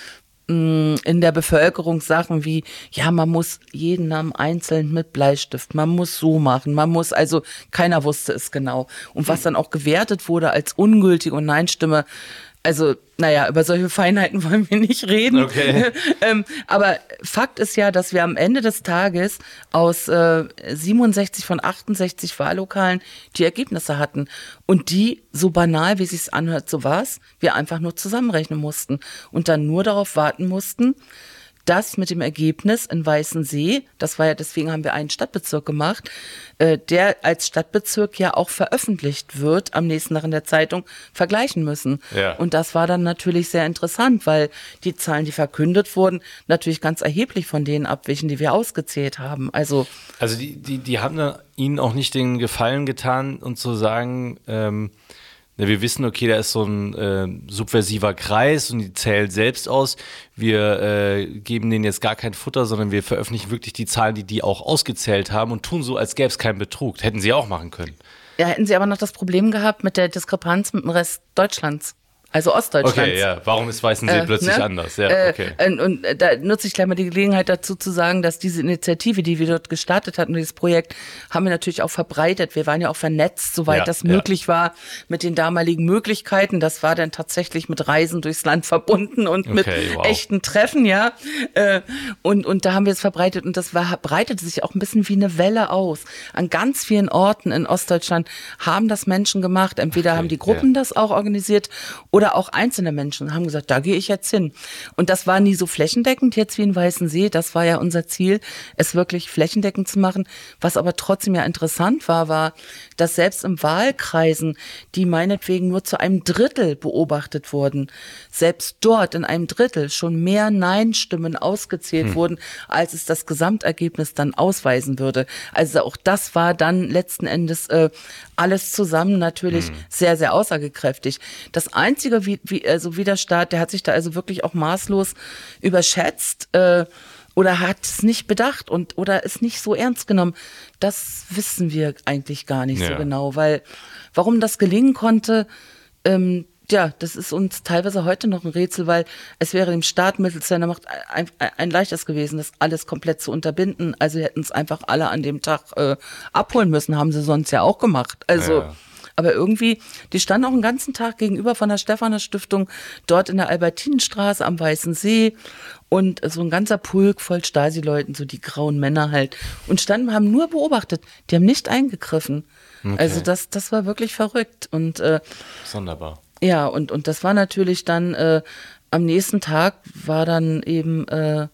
in der Bevölkerung Sachen wie, ja, man muss jeden Namen einzeln mit Bleistift, man muss so machen, man muss, also keiner wusste es genau. Und was dann auch gewertet wurde als ungültige und Nein-Stimme, also, naja, über solche Feinheiten wollen wir nicht reden. Okay. ähm, aber Fakt ist ja, dass wir am Ende des Tages aus äh, siebenundsechzig von achtundsechzig Wahllokalen die Ergebnisse hatten. Und die, so banal wie es sich anhört, so war es, wir einfach nur zusammenrechnen mussten und dann nur darauf warten mussten, dass mit dem Ergebnis in Weißensee, das war ja, deswegen haben wir einen Stadtbezirk gemacht, äh, der als Stadtbezirk ja auch veröffentlicht wird, am nächsten Tag in der Zeitung, vergleichen müssen. Ja. Und das war dann natürlich sehr interessant, weil die Zahlen, die verkündet wurden, natürlich ganz erheblich von denen abwichen, die wir ausgezählt haben. Also, also die, die, die haben da ihnen auch nicht den Gefallen getan und zu sagen, ähm, wir wissen, okay, da ist so ein äh, subversiver Kreis und die zählen selbst aus. Wir äh, geben denen jetzt gar kein Futter, sondern wir veröffentlichen wirklich die Zahlen, die die auch ausgezählt haben und tun so, als gäbe es keinen Betrug. Hätten sie auch machen können. ja, hätten sie aber noch das Problem gehabt mit der Diskrepanz mit dem Rest Deutschlands. Also Ostdeutschlands. Okay, ja. Warum ist Weißensee Äh, plötzlich ne? anders? Ja, Äh, okay. Und, und äh, da nutze ich gleich mal die Gelegenheit dazu zu sagen, dass diese Initiative, die wir dort gestartet hatten, dieses Projekt, haben wir natürlich auch verbreitet. Wir waren ja auch vernetzt, soweit Ja, das ja. möglich war, mit den damaligen Möglichkeiten. Das war dann tatsächlich mit Reisen durchs Land verbunden und mit Okay, wow. echten Treffen, ja. Äh, Und, und da haben wir es verbreitet und das war, breitete sich auch ein bisschen wie eine Welle aus. An ganz vielen Orten in Ostdeutschland haben das Menschen gemacht. Entweder Okay, haben die Gruppen ja. das auch organisiert oder auch einzelne Menschen haben gesagt, da gehe ich jetzt hin. Und das war nie so flächendeckend jetzt wie in Weißensee. Das war ja unser Ziel, es wirklich flächendeckend zu machen. Was aber trotzdem ja interessant war, war, dass selbst in Wahlkreisen, die meinetwegen nur zu einem Drittel beobachtet wurden, selbst dort in einem Drittel schon mehr Nein-Stimmen ausgezählt wurden, als es das Gesamtergebnis dann ausweisen würde. Also auch das war dann letzten Endes äh, alles zusammen natürlich sehr, sehr aussagekräftig. Das einzige, wie, wie, also Widerstaat, der hat sich da also wirklich auch maßlos überschätzt äh, oder hat es nicht bedacht und oder ist nicht so ernst genommen. Das wissen wir eigentlich gar nicht Ja. so genau, weil warum das gelingen konnte, ähm, ja, das ist uns teilweise heute noch ein Rätsel, weil es wäre dem Staat mittels seiner Macht ein, ein, ein leichtes gewesen, das alles komplett zu unterbinden. Also hätten es einfach alle an dem Tag äh, abholen müssen, haben sie sonst ja auch gemacht. Also Ja. Aber irgendwie, die standen auch einen ganzen Tag gegenüber von der Stephaner Stiftung, dort in der Albertinenstraße am Weißen See und so ein ganzer Pulk voll Stasi-Leuten, so die grauen Männer halt, und standen, haben nur beobachtet, die haben nicht eingegriffen. Okay. Also das, das war wirklich verrückt und äh, Sonderbar. ja, und, und das war natürlich dann, äh, am nächsten Tag war dann eben äh,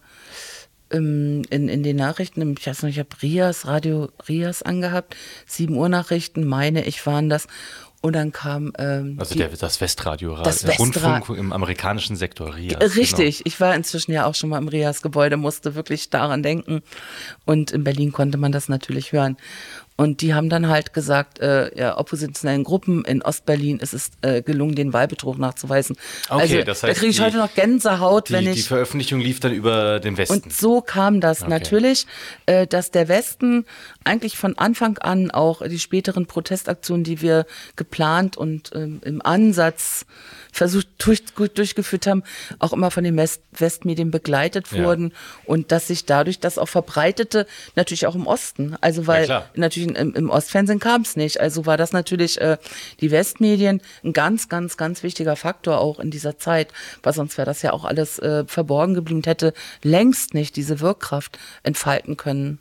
im, in, in den Nachrichten, ich weiß noch, ich habe Rias, Radio Rias angehabt, sieben Uhr Nachrichten, meine ich, waren das. Und dann kam ähm, Also die, der, das Westradio, Das der Westra- Rundfunk im amerikanischen Sektor Rias. Richtig, ich war inzwischen ja auch schon mal im Rias-Gebäude, musste wirklich daran denken. Und in Berlin konnte man das natürlich hören. Und die haben dann halt gesagt, äh, ja, oppositionellen Gruppen in Ostberlin ist es äh, gelungen, den Wahlbetrug nachzuweisen. Okay, also das da heißt, kriege ich die- heute noch Gänsehaut, Die, wenn die ich... Veröffentlichung lief dann über den Westen. Und so kam das Okay. natürlich, äh, dass der Westen eigentlich von Anfang an auch die späteren Protestaktionen, die wir geplant und ähm, im Ansatz versucht durch, gut durchgeführt haben, auch immer von den West Westmedien begleitet Ja. wurden und dass sich dadurch das auch verbreitete, natürlich auch im Osten. Also weil klar. natürlich im, im Ostfernsehen kam es nicht. Also war das natürlich äh, die Westmedien ein ganz, ganz, ganz wichtiger Faktor auch in dieser Zeit, weil sonst wäre das ja auch alles äh, verborgen geblieben, hätte längst nicht diese Wirkkraft entfalten können.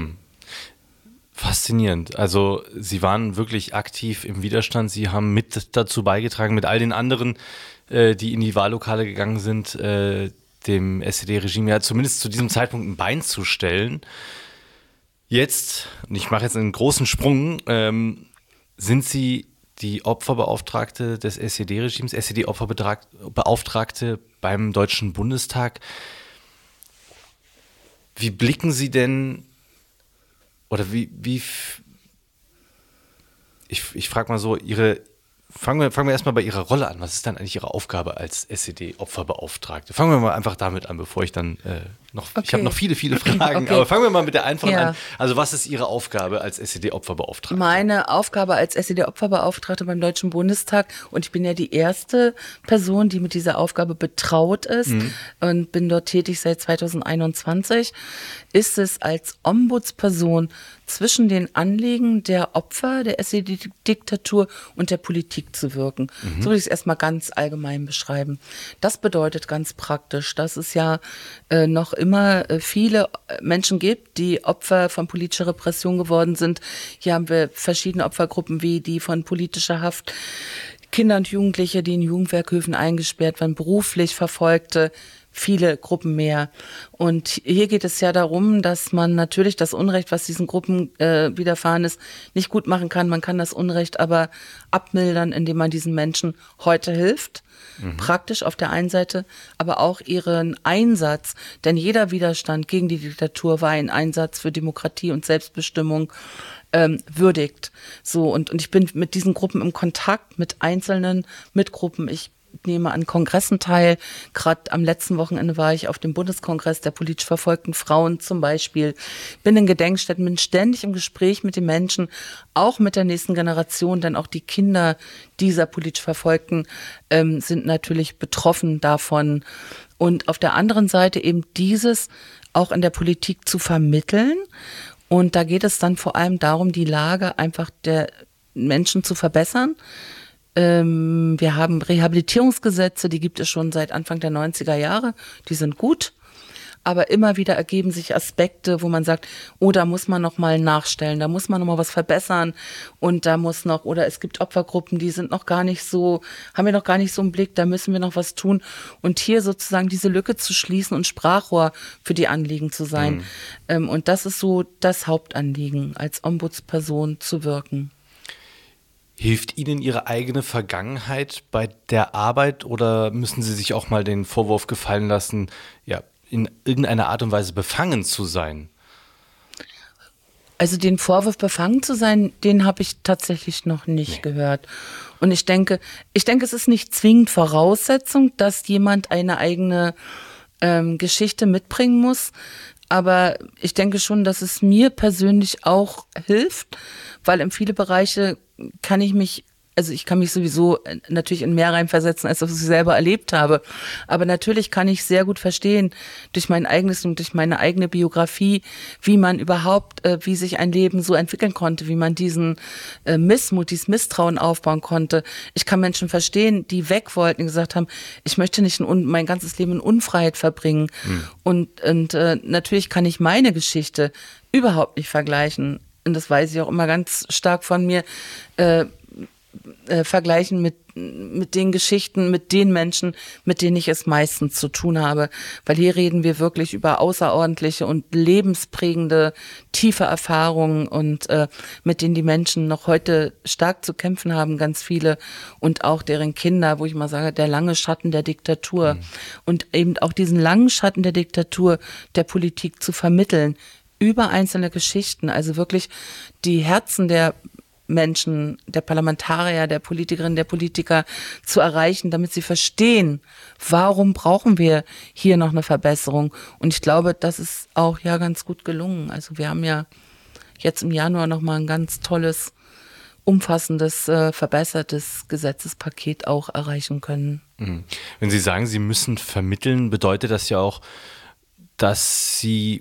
Faszinierend. Also Sie waren wirklich aktiv im Widerstand. Sie haben mit dazu beigetragen, mit all den anderen, äh, die in die Wahllokale gegangen sind, äh, dem S E D-Regime ja zumindest zu diesem Zeitpunkt ein Bein zu stellen. Jetzt, und ich mache jetzt einen großen Sprung, ähm, sind Sie die Opferbeauftragte des S E D-Regimes, S E D-Opferbeauftragte beim Deutschen Bundestag. Wie blicken Sie denn Oder wie, wie f- ich, ich frage mal so, Ihre, fangen wir, fangen wir erstmal bei Ihrer Rolle an. Was ist dann eigentlich Ihre Aufgabe als S E D-Opferbeauftragte? Fangen wir mal einfach damit an, bevor ich dann äh, Noch, Okay. Ich habe noch viele, viele Fragen, Okay. aber fangen wir mal mit der einfachen Ja. an. Also was ist Ihre Aufgabe als S E D-Opferbeauftragte? Meine Aufgabe als S E D-Opferbeauftragte beim Deutschen Bundestag, und ich bin ja die erste Person, die mit dieser Aufgabe betraut ist und bin dort tätig seit zweitausendeinundzwanzig, ist es als Ombudsperson zwischen den Anliegen der Opfer der S E D-Diktatur und der Politik zu wirken. So würde ich es erstmal ganz allgemein beschreiben. Das bedeutet ganz praktisch, dass es ja äh, noch immer äh, viele Menschen gibt, die Opfer von politischer Repression geworden sind. Hier haben wir verschiedene Opfergruppen wie die von politischer Haft, Kinder und Jugendliche, die in Jugendwerkhöfen eingesperrt werden, beruflich Verfolgte, viele Gruppen mehr. Und hier geht es ja darum, dass man natürlich das Unrecht, was diesen Gruppen äh, widerfahren ist, nicht gut machen kann. Man kann das Unrecht aber abmildern, indem man diesen Menschen heute hilft. Mhm. Praktisch auf der einen Seite, aber auch ihren Einsatz. Denn jeder Widerstand gegen die Diktatur war ein Einsatz für Demokratie und Selbstbestimmung ähm, würdigt. So, und, und ich bin mit diesen Gruppen im Kontakt, mit Einzelnen, mit Gruppen. Ich nehme an Kongressen teil. Gerade am letzten Wochenende war ich auf dem Bundeskongress der politisch verfolgten Frauen zum Beispiel. Bin in Gedenkstätten, bin ständig im Gespräch mit den Menschen, auch mit der nächsten Generation, denn auch die Kinder dieser politisch Verfolgten ähm, sind natürlich betroffen davon. Und auf der anderen Seite eben dieses auch in der Politik zu vermitteln. Und da geht es dann vor allem darum, die Lage einfach der Menschen zu verbessern. Wir haben Rehabilitierungsgesetze, die gibt es schon seit Anfang der neunziger Jahre, die sind gut, aber immer wieder ergeben sich Aspekte, wo man sagt, oh, da muss man noch mal nachstellen, da muss man noch mal was verbessern und da muss noch, oder es gibt Opfergruppen, die sind noch gar nicht so, haben wir noch gar nicht so im Blick, da müssen wir noch was tun und hier sozusagen diese Lücke zu schließen und Sprachrohr für die Anliegen zu sein. Mhm. Und das ist so das Hauptanliegen, als Ombudsperson zu wirken. Hilft Ihnen Ihre eigene Vergangenheit bei der Arbeit oder müssen Sie sich auch mal den Vorwurf gefallen lassen, ja, in irgendeiner Art und Weise befangen zu sein? Also den Vorwurf, befangen zu sein, den habe ich tatsächlich noch nicht nee. gehört. Und ich denke, ich denke, es ist nicht zwingend Voraussetzung, dass jemand eine eigene ähm, Geschichte mitbringen muss. Aber ich denke schon, dass es mir persönlich auch hilft, weil in viele Bereiche kann ich mich, also ich kann mich sowieso natürlich in mehr reinversetzen, als ich es selber erlebt habe. Aber natürlich kann ich sehr gut verstehen, durch mein eigenes und durch meine eigene Biografie, wie man überhaupt, äh, wie sich ein Leben so entwickeln konnte, wie man diesen äh, Missmut, dieses Misstrauen aufbauen konnte. Ich kann Menschen verstehen, die weg wollten und gesagt haben, ich möchte nicht in, mein ganzes Leben in Unfreiheit verbringen. Hm. Und, und äh, natürlich kann ich meine Geschichte überhaupt nicht vergleichen. Und das weiß ich auch immer ganz stark von mir, äh, äh, vergleichen mit, mit den Geschichten, mit den Menschen, mit denen ich es meistens zu tun habe. Weil hier reden wir wirklich über außerordentliche und lebensprägende, tiefe Erfahrungen und äh, mit denen die Menschen noch heute stark zu kämpfen haben, ganz viele. Und auch deren Kinder, wo ich mal sage, der lange Schatten der Diktatur. Mhm. Und eben auch diesen langen Schatten der Diktatur der Politik zu vermitteln. Über einzelne Geschichten, also wirklich die Herzen der Menschen, der Parlamentarier, der Politikerinnen, der Politiker zu erreichen, damit sie verstehen, warum brauchen wir hier noch eine Verbesserung. Und ich glaube, das ist auch ja ganz gut gelungen. Also wir haben ja jetzt im Januar nochmal ein ganz tolles, umfassendes, äh, verbessertes Gesetzespaket auch erreichen können. Wenn Sie sagen, Sie müssen vermitteln, bedeutet das ja auch, dass Sie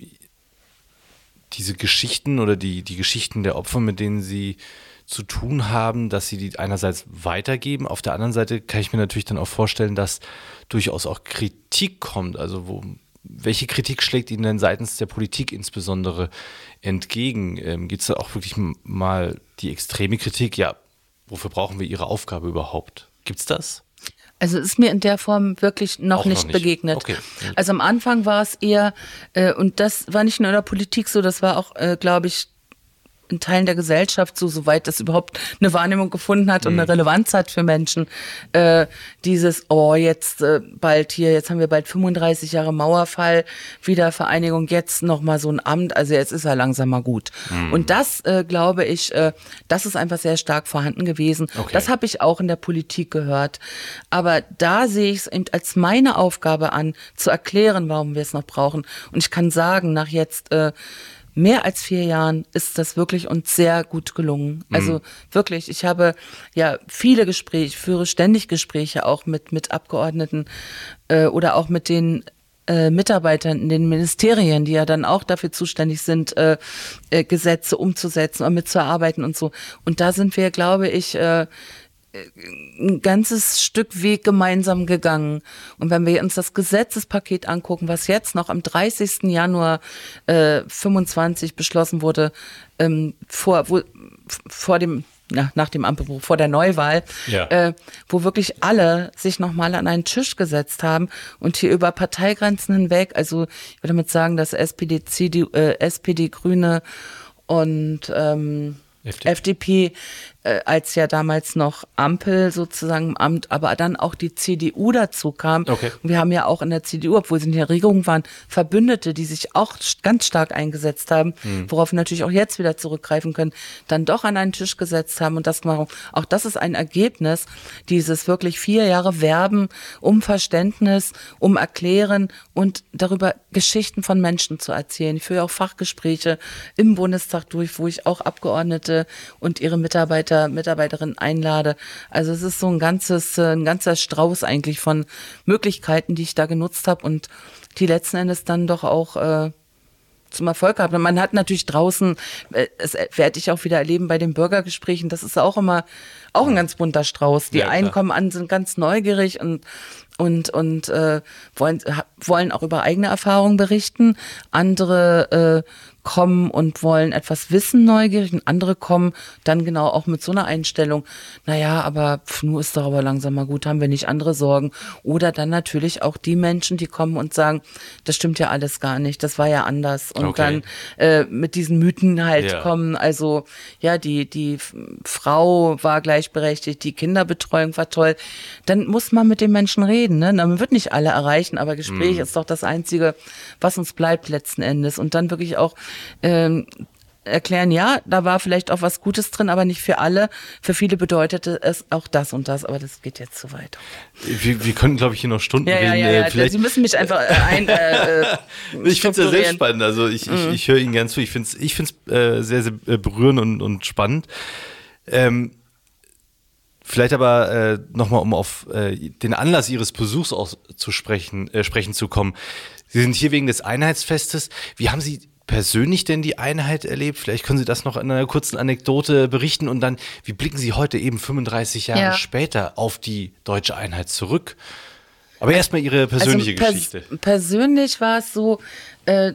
diese Geschichten oder die, die Geschichten der Opfer, mit denen Sie zu tun haben, dass Sie die einerseits weitergeben. Auf der anderen Seite kann ich mir natürlich dann auch vorstellen, dass durchaus auch Kritik kommt. Also wo, welche Kritik schlägt Ihnen denn seitens der Politik insbesondere entgegen? Ähm, Gibt es da auch wirklich mal die extreme Kritik? Ja, wofür brauchen wir Ihre Aufgabe überhaupt? Gibt's das? Also ist mir in der Form wirklich noch, nicht, noch nicht begegnet. Okay. Also am Anfang war es eher, äh, und das war nicht nur in der Politik so, das war auch, äh, glaube ich, in Teilen der Gesellschaft, so soweit das überhaupt eine Wahrnehmung gefunden hat und eine Relevanz hat für Menschen, äh, dieses, oh, jetzt äh, bald hier, jetzt haben wir bald fünfunddreißig Jahre Mauerfall, Wiedervereinigung, jetzt nochmal so ein Amt, also jetzt ist er langsam mal gut. Mhm. Und das, äh, glaube ich, äh, das ist einfach sehr stark vorhanden gewesen. Okay. Das habe ich auch in der Politik gehört. Aber da sehe ich es eben als meine Aufgabe an, zu erklären, warum wir es noch brauchen. Und ich kann sagen, nach jetzt äh, mehr als vier Jahren ist das wirklich uns sehr gut gelungen. Also mhm. wirklich, ich habe ja viele Gespräche, führe ständig Gespräche auch mit, mit Abgeordneten äh, oder auch mit den äh, Mitarbeitern in den Ministerien, die ja dann auch dafür zuständig sind, äh, äh, Gesetze umzusetzen und mitzuarbeiten und so. Und da sind wir, glaube ich, äh, ein ganzes Stück Weg gemeinsam gegangen. Und wenn wir uns das Gesetzespaket angucken, was jetzt noch am dreißigsten Januar äh, fünfundzwanzig beschlossen wurde, ähm, vor, wo, vor dem, na, nach dem Ampelbruch, vor der Neuwahl, ja. äh, wo wirklich alle sich nochmal an einen Tisch gesetzt haben und hier über Parteigrenzen hinweg, also ich würde damit sagen, dass S P D, C D U, äh, S P D, Grüne und ähm, F D P, F D P äh, als ja damals noch Ampel sozusagen im Amt, aber dann auch die C D U dazu kam. Okay. Und wir haben ja auch in der C D U, obwohl sie in der Regierung waren, Verbündete, die sich auch ganz stark eingesetzt haben, mhm. worauf wir natürlich auch jetzt wieder zurückgreifen können, dann doch an einen Tisch gesetzt haben und das machen. Auch das ist ein Ergebnis, dieses wirklich vier Jahre Werben um Verständnis, um Erklären und darüber Geschichten von Menschen zu erzählen. Ich führe auch Fachgespräche im Bundestag durch, wo ich auch Abgeordnete und ihre Mitarbeiter Mitarbeiterinnen einlade. Also es ist so ein ganzes, ein ganzer Strauß eigentlich von Möglichkeiten, die ich da genutzt habe und die letzten Endes dann doch auch äh, zum Erfolg haben. Und man hat natürlich draußen, äh, das werde ich auch wieder erleben bei den Bürgergesprächen, das ist auch immer auch ein ganz bunter Strauß. Die ja, einen kommen an, sind ganz neugierig und und und äh, wollen wollen auch über eigene Erfahrungen berichten. Andere äh, kommen und wollen etwas wissen, neugierig, und andere kommen dann genau auch mit so einer Einstellung, naja, aber pf, nur ist doch aber langsam mal gut, haben wir nicht andere Sorgen. Oder dann natürlich auch die Menschen, die kommen und sagen, das stimmt ja alles gar nicht, das war ja anders. Und okay. dann äh, mit diesen Mythen halt ja. kommen, also ja, die, die Frau war gleichberechtigt, die Kinderbetreuung war toll. Dann muss man mit den Menschen reden, ne? Man wird nicht alle erreichen, aber Gespräch mm. ist doch das Einzige, was uns bleibt letzten Endes. Und dann wirklich auch ähm, erklären, ja, da war vielleicht auch was Gutes drin, aber nicht für alle. Für viele bedeutete es auch das und das, aber das geht jetzt zu weit. Wir, wir können, glaube ich, hier noch Stunden ja, reden. Ja, ja, ja. Vielleicht Sie müssen mich einfach äh, ein äh, Ich finde es ja sehr spannend, also ich, mhm. ich, ich höre Ihnen ganz zu. Ich finde es ich find's, äh, sehr, sehr berührend und, und spannend. Ähm, Vielleicht aber äh, nochmal, um auf äh, den Anlass Ihres Besuchs auch zu sprechen, äh, sprechen zu kommen. Sie sind hier wegen des Einheitsfestes. Wie haben Sie persönlich denn die Einheit erlebt? Vielleicht können Sie das noch in einer kurzen Anekdote berichten und dann, wie blicken Sie heute eben fünfunddreißig Jahre ja. später auf die deutsche Einheit zurück? Aber erstmal Ihre persönliche also pers- Geschichte. Persönlich war es so, äh,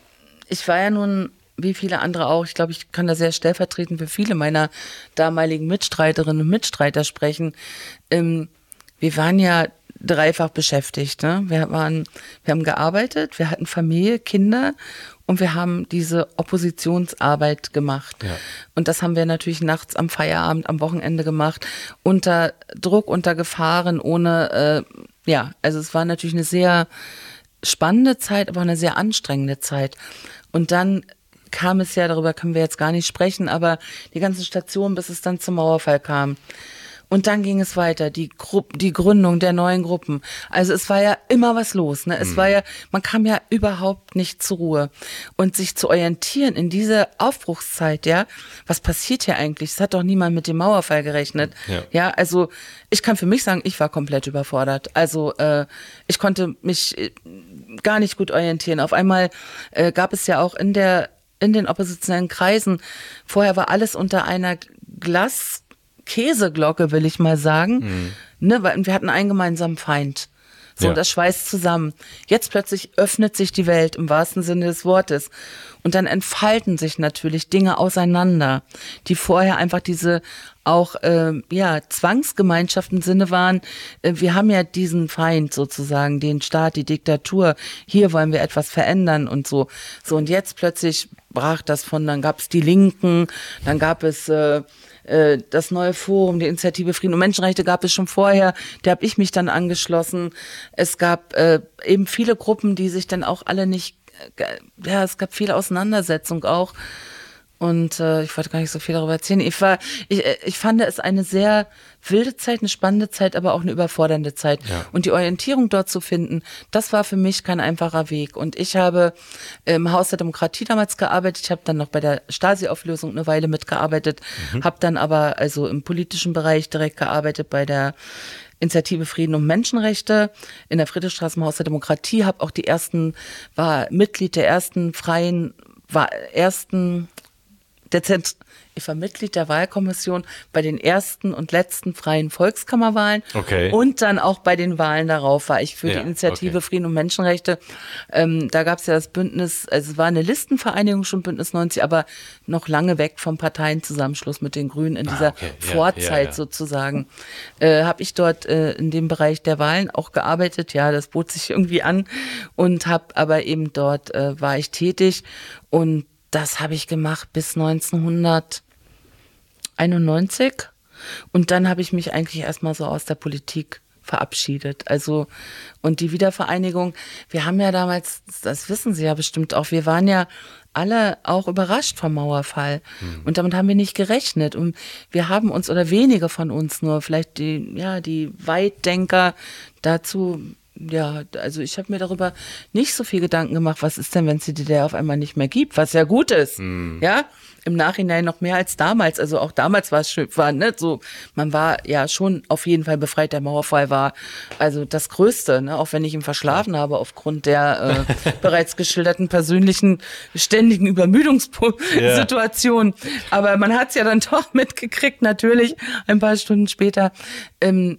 ich war ja nun wie viele andere auch, ich glaube, ich kann da sehr stellvertretend für viele meiner damaligen Mitstreiterinnen und Mitstreiter sprechen. Ähm, wir waren ja dreifach beschäftigt. Ne? Wir waren, wir haben gearbeitet, wir hatten Familie, Kinder und wir haben diese Oppositionsarbeit gemacht. Ja. Und das haben wir natürlich nachts am Feierabend, am Wochenende gemacht, unter Druck, unter Gefahren, ohne, äh, ja, also es war natürlich eine sehr spannende Zeit, aber auch eine sehr anstrengende Zeit. Und dann kam es ja, darüber können wir jetzt gar nicht sprechen, aber die ganzen Stationen, bis es dann zum Mauerfall kam. Und dann ging es weiter, die Gru- die Gründung der neuen Gruppen. Also es war ja immer was los, ne? Es mhm. war ja, man kam ja überhaupt nicht zur Ruhe. Und sich zu orientieren in dieser Aufbruchszeit, ja, was passiert hier eigentlich? Es hat doch niemand mit dem Mauerfall gerechnet. Ja, ja, also ich kann für mich sagen, ich war komplett überfordert. Also äh, ich konnte mich äh, gar nicht gut orientieren. Auf einmal äh, gab es ja auch in der in den oppositionellen Kreisen, vorher war alles unter einer Glas Käseglocke, will ich mal sagen. Mhm. Ne, weil wir hatten einen gemeinsamen Feind. So, Ja. das schweißt zusammen. Jetzt plötzlich öffnet sich die Welt im wahrsten Sinne des Wortes. Und dann entfalten sich natürlich Dinge auseinander, die vorher einfach diese auch äh, ja, Zwangsgemeinschaften im Sinne waren. Äh, wir haben ja diesen Feind sozusagen, den Staat, die Diktatur. Hier wollen wir etwas verändern und so. So, und jetzt plötzlich brach das von, dann gab es die Linken, dann gab es äh, äh, das neue Forum, die Initiative Frieden und Menschenrechte gab es schon vorher. Da habe ich mich dann angeschlossen. Es gab äh, eben viele Gruppen, die sich dann auch alle nicht ja, es gab viele Auseinandersetzungen auch und äh, ich wollte gar nicht so viel darüber erzählen. Ich war, ich, ich fand es eine sehr wilde Zeit, eine spannende Zeit, aber auch eine überfordernde Zeit. Ja. Und die Orientierung dort zu finden, das war für mich kein einfacher Weg. Und ich habe im Haus der Demokratie damals gearbeitet. Ich habe dann noch bei der Stasi-Auflösung eine Weile mitgearbeitet, mhm. habe dann aber also im politischen Bereich direkt gearbeitet bei der Initiative Frieden und Menschenrechte in der Friedrichstraße im Haus der Demokratie, habe auch die ersten, war Mitglied der ersten freien, war ersten, der Zent, ich war Mitglied der Wahlkommission bei den ersten und letzten freien Volkskammerwahlen. Okay. Und dann auch bei den Wahlen darauf war ich für Ja, die Initiative okay. Frieden und Menschenrechte. Ähm, da gab es ja das Bündnis, also es war eine Listenvereinigung schon, Bündnis neunzig, aber noch lange weg vom Parteienzusammenschluss mit den Grünen in dieser Ah, okay. Ja, Vorzeit ja, ja. sozusagen. Äh, habe ich dort äh, in dem Bereich der Wahlen auch gearbeitet. Ja, das bot sich irgendwie an und habe aber eben dort äh, war ich tätig und das habe ich gemacht bis neunzehnhunderteinundneunzig und dann habe ich mich eigentlich erstmal so aus der Politik verabschiedet. Also, und die Wiedervereinigung, wir haben ja damals, das wissen Sie ja bestimmt auch, wir waren ja alle auch überrascht vom Mauerfall. Mhm. Und damit haben wir nicht gerechnet. Und wir haben uns, oder wenige von uns nur, vielleicht die, ja, die Weitdenker dazu, ja, also ich habe mir darüber nicht so viel Gedanken gemacht, was ist denn, wenn es die D D R auf einmal nicht mehr gibt, was ja gut ist, mhm. ja, im Nachhinein noch mehr als damals, also auch damals war es schön, war nicht so, man war ja schon auf jeden Fall befreit, der Mauerfall war also das Größte, ne? Auch wenn ich ihn verschlafen habe aufgrund der äh, bereits geschilderten persönlichen ständigen Übermüdungssituation, yeah. Aber man hat es ja dann doch mitgekriegt, natürlich, ein paar Stunden später, ähm,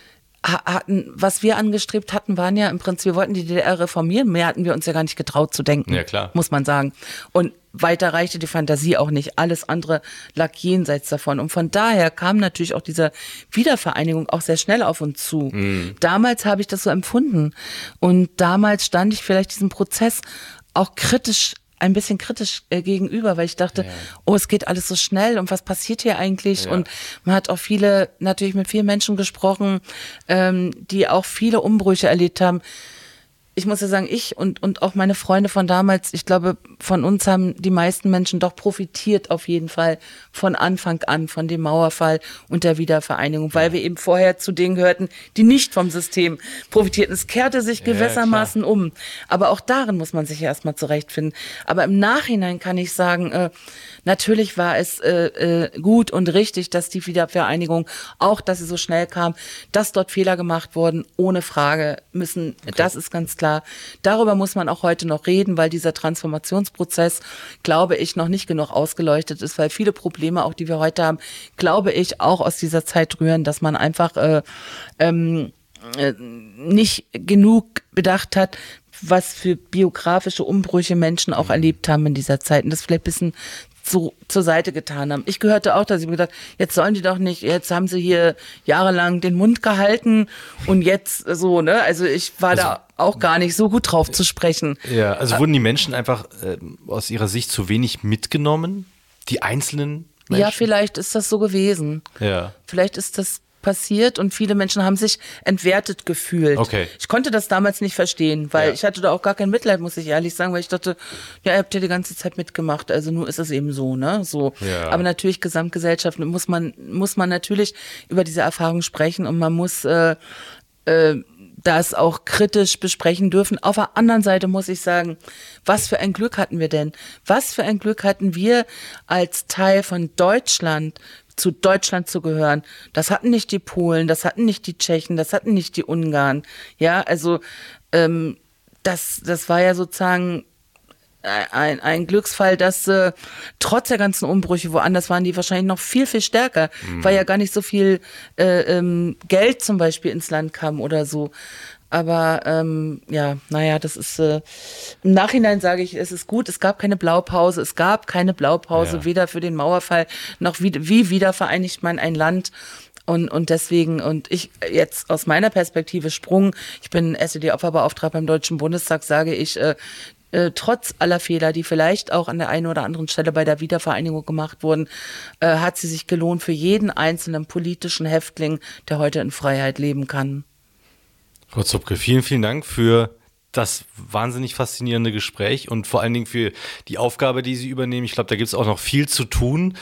hatten, was wir angestrebt hatten, waren ja im Prinzip, wir wollten die D D R reformieren, mehr hatten wir uns ja gar nicht getraut zu denken, ja, klar. Muss man sagen. Und weiter reichte die Fantasie auch nicht. Alles andere lag jenseits davon. Und von daher kam natürlich auch diese Wiedervereinigung auch sehr schnell auf uns zu. Mhm. Damals habe ich das so empfunden. Und damals stand ich vielleicht diesem Prozess auch kritisch ein bisschen kritisch äh, gegenüber, weil ich dachte, ja. oh, es geht alles so schnell und was passiert hier eigentlich? Ja. Und man hat auch viele, natürlich mit vielen Menschen gesprochen, ähm, die auch viele Umbrüche erlebt haben. Ich muss ja sagen, ich und, und auch meine Freunde von damals, ich glaube, von uns haben die meisten Menschen doch profitiert auf jeden Fall von Anfang an, von dem Mauerfall und der Wiedervereinigung, weil ja. wir eben vorher zu denen gehörten, die nicht vom System profitierten. Es kehrte sich gewissermaßen ja, um. Aber auch darin muss man sich ja erstmal zurechtfinden. Aber im Nachhinein kann ich sagen, äh, natürlich war es äh, äh, gut und richtig, dass die Wiedervereinigung, auch dass sie so schnell kam, dass dort Fehler gemacht wurden, ohne Frage müssen, okay. das ist ganz klar. Darüber muss man auch heute noch reden, weil dieser Transformationsprozess, glaube ich, noch nicht genug ausgeleuchtet ist, weil viele Probleme, auch die wir heute haben, glaube ich, auch aus dieser Zeit rühren, dass man einfach äh, ähm, äh, nicht genug bedacht hat, was für biografische Umbrüche Menschen auch erlebt haben in dieser Zeit. Und das vielleicht ein bisschen zu, zur Seite getan haben. Ich gehörte auch, dass ich mir gedacht, jetzt sollen die doch nicht, jetzt haben sie hier jahrelang den Mund gehalten und jetzt so, ne? Also ich war also, da auch gar nicht so gut drauf zu sprechen. Ja, also wurden die Menschen einfach äh, aus ihrer Sicht zu wenig mitgenommen? Die einzelnen Menschen? Ja, vielleicht ist das so gewesen. Ja. Vielleicht ist das passiert und viele Menschen haben sich entwertet gefühlt. Okay. Ich konnte das damals nicht verstehen, weil ja. ich hatte da auch gar kein Mitleid, muss ich ehrlich sagen, weil ich dachte, ja, ihr habt ja die ganze Zeit mitgemacht, also nur ist es eben so, ne, so. Ja. Aber natürlich Gesamtgesellschaft muss man, muss man natürlich über diese Erfahrung sprechen und man muss äh, äh, das auch kritisch besprechen dürfen. Auf der anderen Seite muss ich sagen, was für ein Glück hatten wir denn? Was für ein Glück hatten wir als Teil von Deutschland, zu Deutschland zu gehören. Das hatten nicht die Polen, das hatten nicht die Tschechen, das hatten nicht die Ungarn. Ja, also ähm, das, das war ja sozusagen ein, ein Glücksfall, dass äh, trotz der ganzen Umbrüche, woanders waren die wahrscheinlich noch viel, viel stärker, mhm. weil ja gar nicht so viel äh, ähm, Geld zum Beispiel ins Land kam oder so. Aber ähm, ja, naja, das ist, äh, im Nachhinein sage ich, es ist gut, es gab keine Blaupause, es gab keine Blaupause, ja. weder für den Mauerfall, noch wie, wie wieder vereinigt man ein Land. Und, und deswegen, und ich jetzt aus meiner Perspektive Sprung, ich bin S E D-Opferbeauftragter beim Deutschen Bundestag, sage ich, äh, äh, trotz aller Fehler, die vielleicht auch an der einen oder anderen Stelle bei der Wiedervereinigung gemacht wurden, äh, hat sie sich gelohnt für jeden einzelnen politischen Häftling, der heute in Freiheit leben kann. Frau Zupke, vielen, vielen Dank für das wahnsinnig faszinierende Gespräch und vor allen Dingen für die Aufgabe, die Sie übernehmen. Ich glaube, da gibt es auch noch viel zu tun.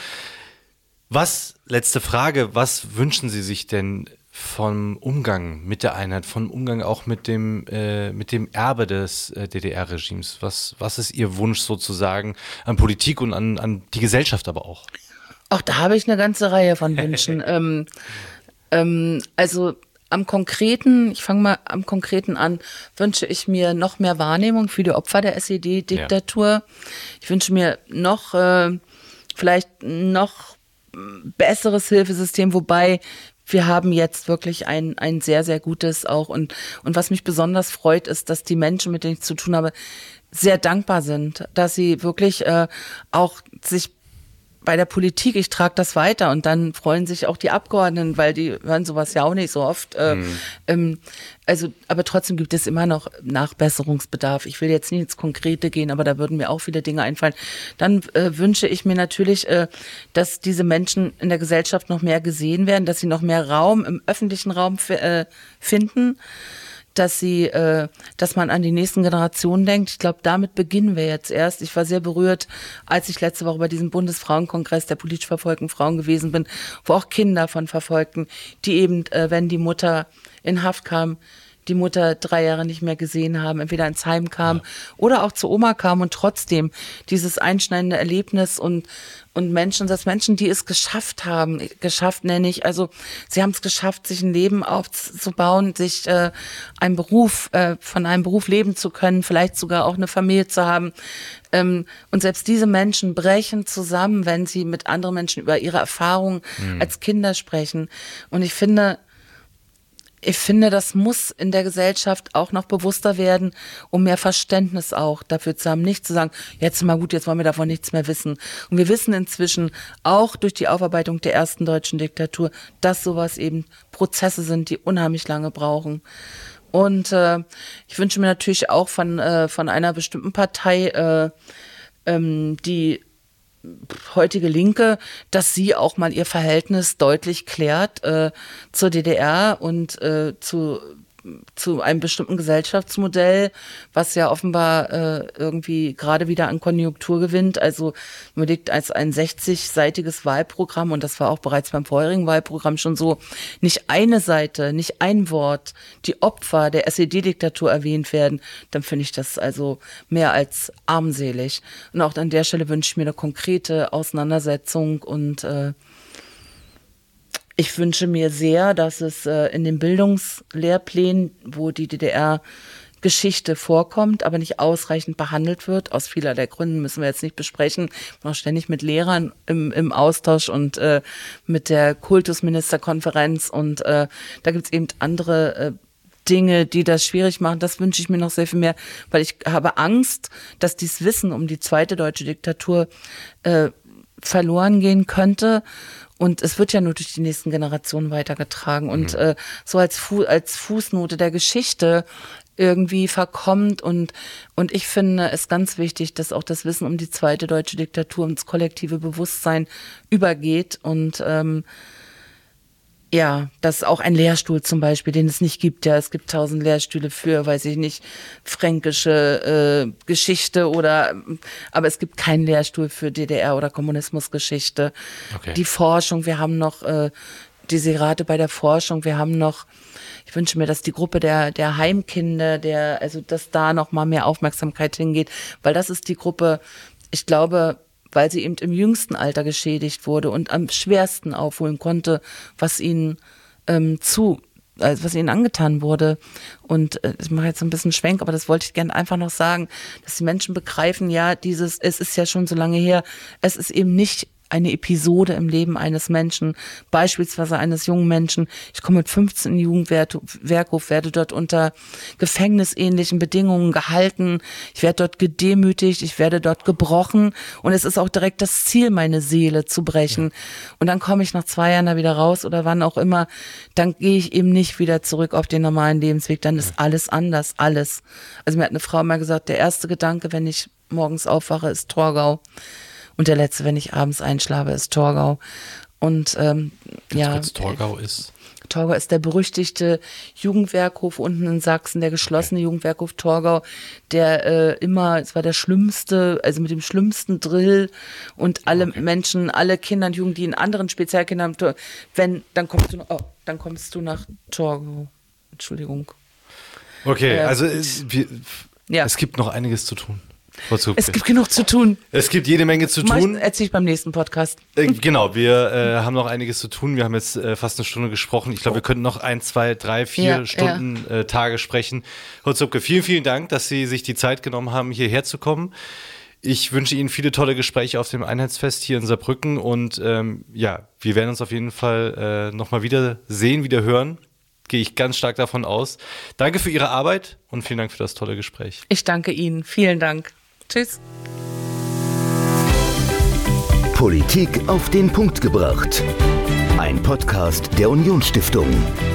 Was, letzte Frage, was wünschen Sie sich denn vom Umgang mit der Einheit, vom Umgang auch mit dem, äh, mit dem Erbe des äh, D D R-Regimes? Was, was ist Ihr Wunsch sozusagen an Politik und an, an die Gesellschaft aber auch? Auch da habe ich eine ganze Reihe von Wünschen. ähm, ähm, also am Konkreten, ich fange mal am Konkreten an, wünsche ich mir noch mehr Wahrnehmung für die Opfer der S E D-Diktatur. Ja. Ich wünsche mir noch, äh, vielleicht noch besseres Hilfesystem, wobei wir haben jetzt wirklich ein, ein sehr, sehr gutes auch. Und, und was mich besonders freut, ist, dass die Menschen, mit denen ich zu tun habe, sehr dankbar sind, dass sie wirklich äh, auch sich bei der Politik, ich trage das weiter und dann freuen sich auch die Abgeordneten, weil die hören sowas ja auch nicht so oft. Äh, mhm. ähm, also, aber trotzdem gibt es immer noch Nachbesserungsbedarf. Ich will jetzt nicht ins Konkrete gehen, aber da würden mir auch viele Dinge einfallen. Dann äh, wünsche ich mir natürlich, äh, dass diese Menschen in der Gesellschaft noch mehr gesehen werden, dass sie noch mehr Raum im öffentlichen Raum f- äh, finden, dass sie, äh, dass man an die nächsten Generationen denkt. Ich glaube, damit beginnen wir jetzt erst. Ich war sehr berührt, als ich letzte Woche bei diesem Bundesfrauenkongress der politisch verfolgten Frauen gewesen bin, wo auch Kinder von Verfolgten, die eben, äh, wenn die Mutter in Haft kam, die Mutter drei Jahre nicht mehr gesehen haben, entweder ins Heim kam ja. oder auch zu Oma kam und trotzdem dieses einschneidende Erlebnis und und Menschen, dass Menschen, die es geschafft haben, geschafft nenne ich, also sie haben es geschafft, sich ein Leben aufzubauen, sich äh, einen Beruf, äh, von einem Beruf leben zu können, vielleicht sogar auch eine Familie zu haben. Ähm, und selbst diese Menschen brechen zusammen, wenn sie mit anderen Menschen über ihre Erfahrungen mhm. als Kinder sprechen. Und ich finde, Ich finde, das muss in der Gesellschaft auch noch bewusster werden, um mehr Verständnis auch dafür zu haben, nicht zu sagen, jetzt mal gut, jetzt wollen wir davon nichts mehr wissen. Und wir wissen inzwischen auch durch die Aufarbeitung der ersten deutschen Diktatur, dass sowas eben Prozesse sind, die unheimlich lange brauchen. Und äh, ich wünsche mir natürlich auch von, äh, von einer bestimmten Partei, äh, ähm, die heutige Linke, dass sie auch mal ihr Verhältnis deutlich klärt äh, zur D D R und äh, zu zu einem bestimmten Gesellschaftsmodell, was ja offenbar äh, irgendwie gerade wieder an Konjunktur gewinnt. Also man liegt als ein sechzig-seitiges Wahlprogramm, und das war auch bereits beim vorherigen Wahlprogramm schon so, nicht eine Seite, nicht ein Wort, die Opfer der S E D-Diktatur erwähnt werden, dann finde ich das also mehr als armselig. Und auch an der Stelle wünsche ich mir eine konkrete Auseinandersetzung und äh, ich wünsche mir sehr, dass es äh, in den Bildungslehrplänen, wo die D D R-Geschichte vorkommt, aber nicht ausreichend behandelt wird. Aus vielerlei Gründen müssen wir jetzt nicht besprechen. Ich bin auch ständig mit Lehrern im, im Austausch und äh, mit der Kultusministerkonferenz. Und äh, da gibt es eben andere äh, Dinge, die das schwierig machen. Das wünsche ich mir noch sehr viel mehr, weil ich habe Angst, dass dieses Wissen um die zweite deutsche Diktatur äh, verloren gehen könnte. Und es wird ja nur durch die nächsten Generationen weitergetragen. Und mhm. äh, so als, Fu- als Fußnote der Geschichte irgendwie verkommt. Und, und ich finde es ganz wichtig, dass auch das Wissen um die zweite deutsche Diktatur ins kollektive Bewusstsein übergeht. Und ähm, ja, dass auch ein Lehrstuhl zum Beispiel, den es nicht gibt, ja, es gibt tausend Lehrstühle für, weiß ich nicht, fränkische äh, Geschichte oder, aber es gibt keinen Lehrstuhl für D D R- oder Kommunismusgeschichte. Okay. Die Forschung, wir haben noch äh, diese Rate bei der Forschung, wir haben noch, ich wünsche mir, dass die Gruppe der, der Heimkinder, der, also dass da noch mal mehr Aufmerksamkeit hingeht, weil das ist die Gruppe, ich glaube, weil sie eben im jüngsten Alter geschädigt wurde und am schwersten aufholen konnte, was ihnen ähm, zu, also was ihnen angetan wurde. Und äh, ich mache jetzt so ein bisschen Schwenk, aber das wollte ich gerne einfach noch sagen, dass die Menschen begreifen, ja, dieses, es ist ja schon so lange her, es ist eben nicht eine Episode im Leben eines Menschen, beispielsweise eines jungen Menschen. Ich komme mit fünfzehn in den Jugendwerkhof, werde dort unter gefängnisähnlichen Bedingungen gehalten. Ich werde dort gedemütigt, ich werde dort gebrochen und es ist auch direkt das Ziel, meine Seele zu brechen. Ja. Und dann komme ich nach zwei Jahren da wieder raus oder wann auch immer, dann gehe ich eben nicht wieder zurück auf den normalen Lebensweg, dann ist alles anders, alles. Also mir hat eine Frau mal gesagt, der erste Gedanke, wenn ich morgens aufwache, ist Torgau. Und der letzte, wenn ich abends einschlafe, ist Torgau. Und ähm, ja. Kurz, Torgau ist? Torgau ist der berüchtigte Jugendwerkhof unten in Sachsen, der geschlossene okay. Jugendwerkhof Torgau, der äh, immer, es war der schlimmste, also mit dem schlimmsten Drill und alle okay. Menschen, alle Kinder und Jugendlichen, die in anderen Spezialkindern haben, wenn, dann kommst du, oh, dann kommst du nach Torgau. Entschuldigung. Okay, äh, also es, wir, ja. es gibt noch einiges zu tun. Es gibt genug zu tun. Es gibt jede Menge zu tun. Erzähle ich beim nächsten Podcast. Äh, genau, wir äh, haben noch einiges zu tun. Wir haben jetzt äh, fast eine Stunde gesprochen. Ich glaube, wir könnten noch ein, zwei, drei, vier ja, Stunden ja. Äh, Tage sprechen. Frau Zupke, vielen, vielen Dank, dass Sie sich die Zeit genommen haben, hierher zu kommen. Ich wünsche Ihnen viele tolle Gespräche auf dem Einheitsfest hier in Saarbrücken. Und ähm, ja, wir werden uns auf jeden Fall äh, nochmal wieder sehen, wieder hören. Gehe ich ganz stark davon aus. Danke für Ihre Arbeit und vielen Dank für das tolle Gespräch. Ich danke Ihnen. Vielen Dank. Tschüss. Politik auf den Punkt gebracht. Ein Podcast der Unionsstiftung.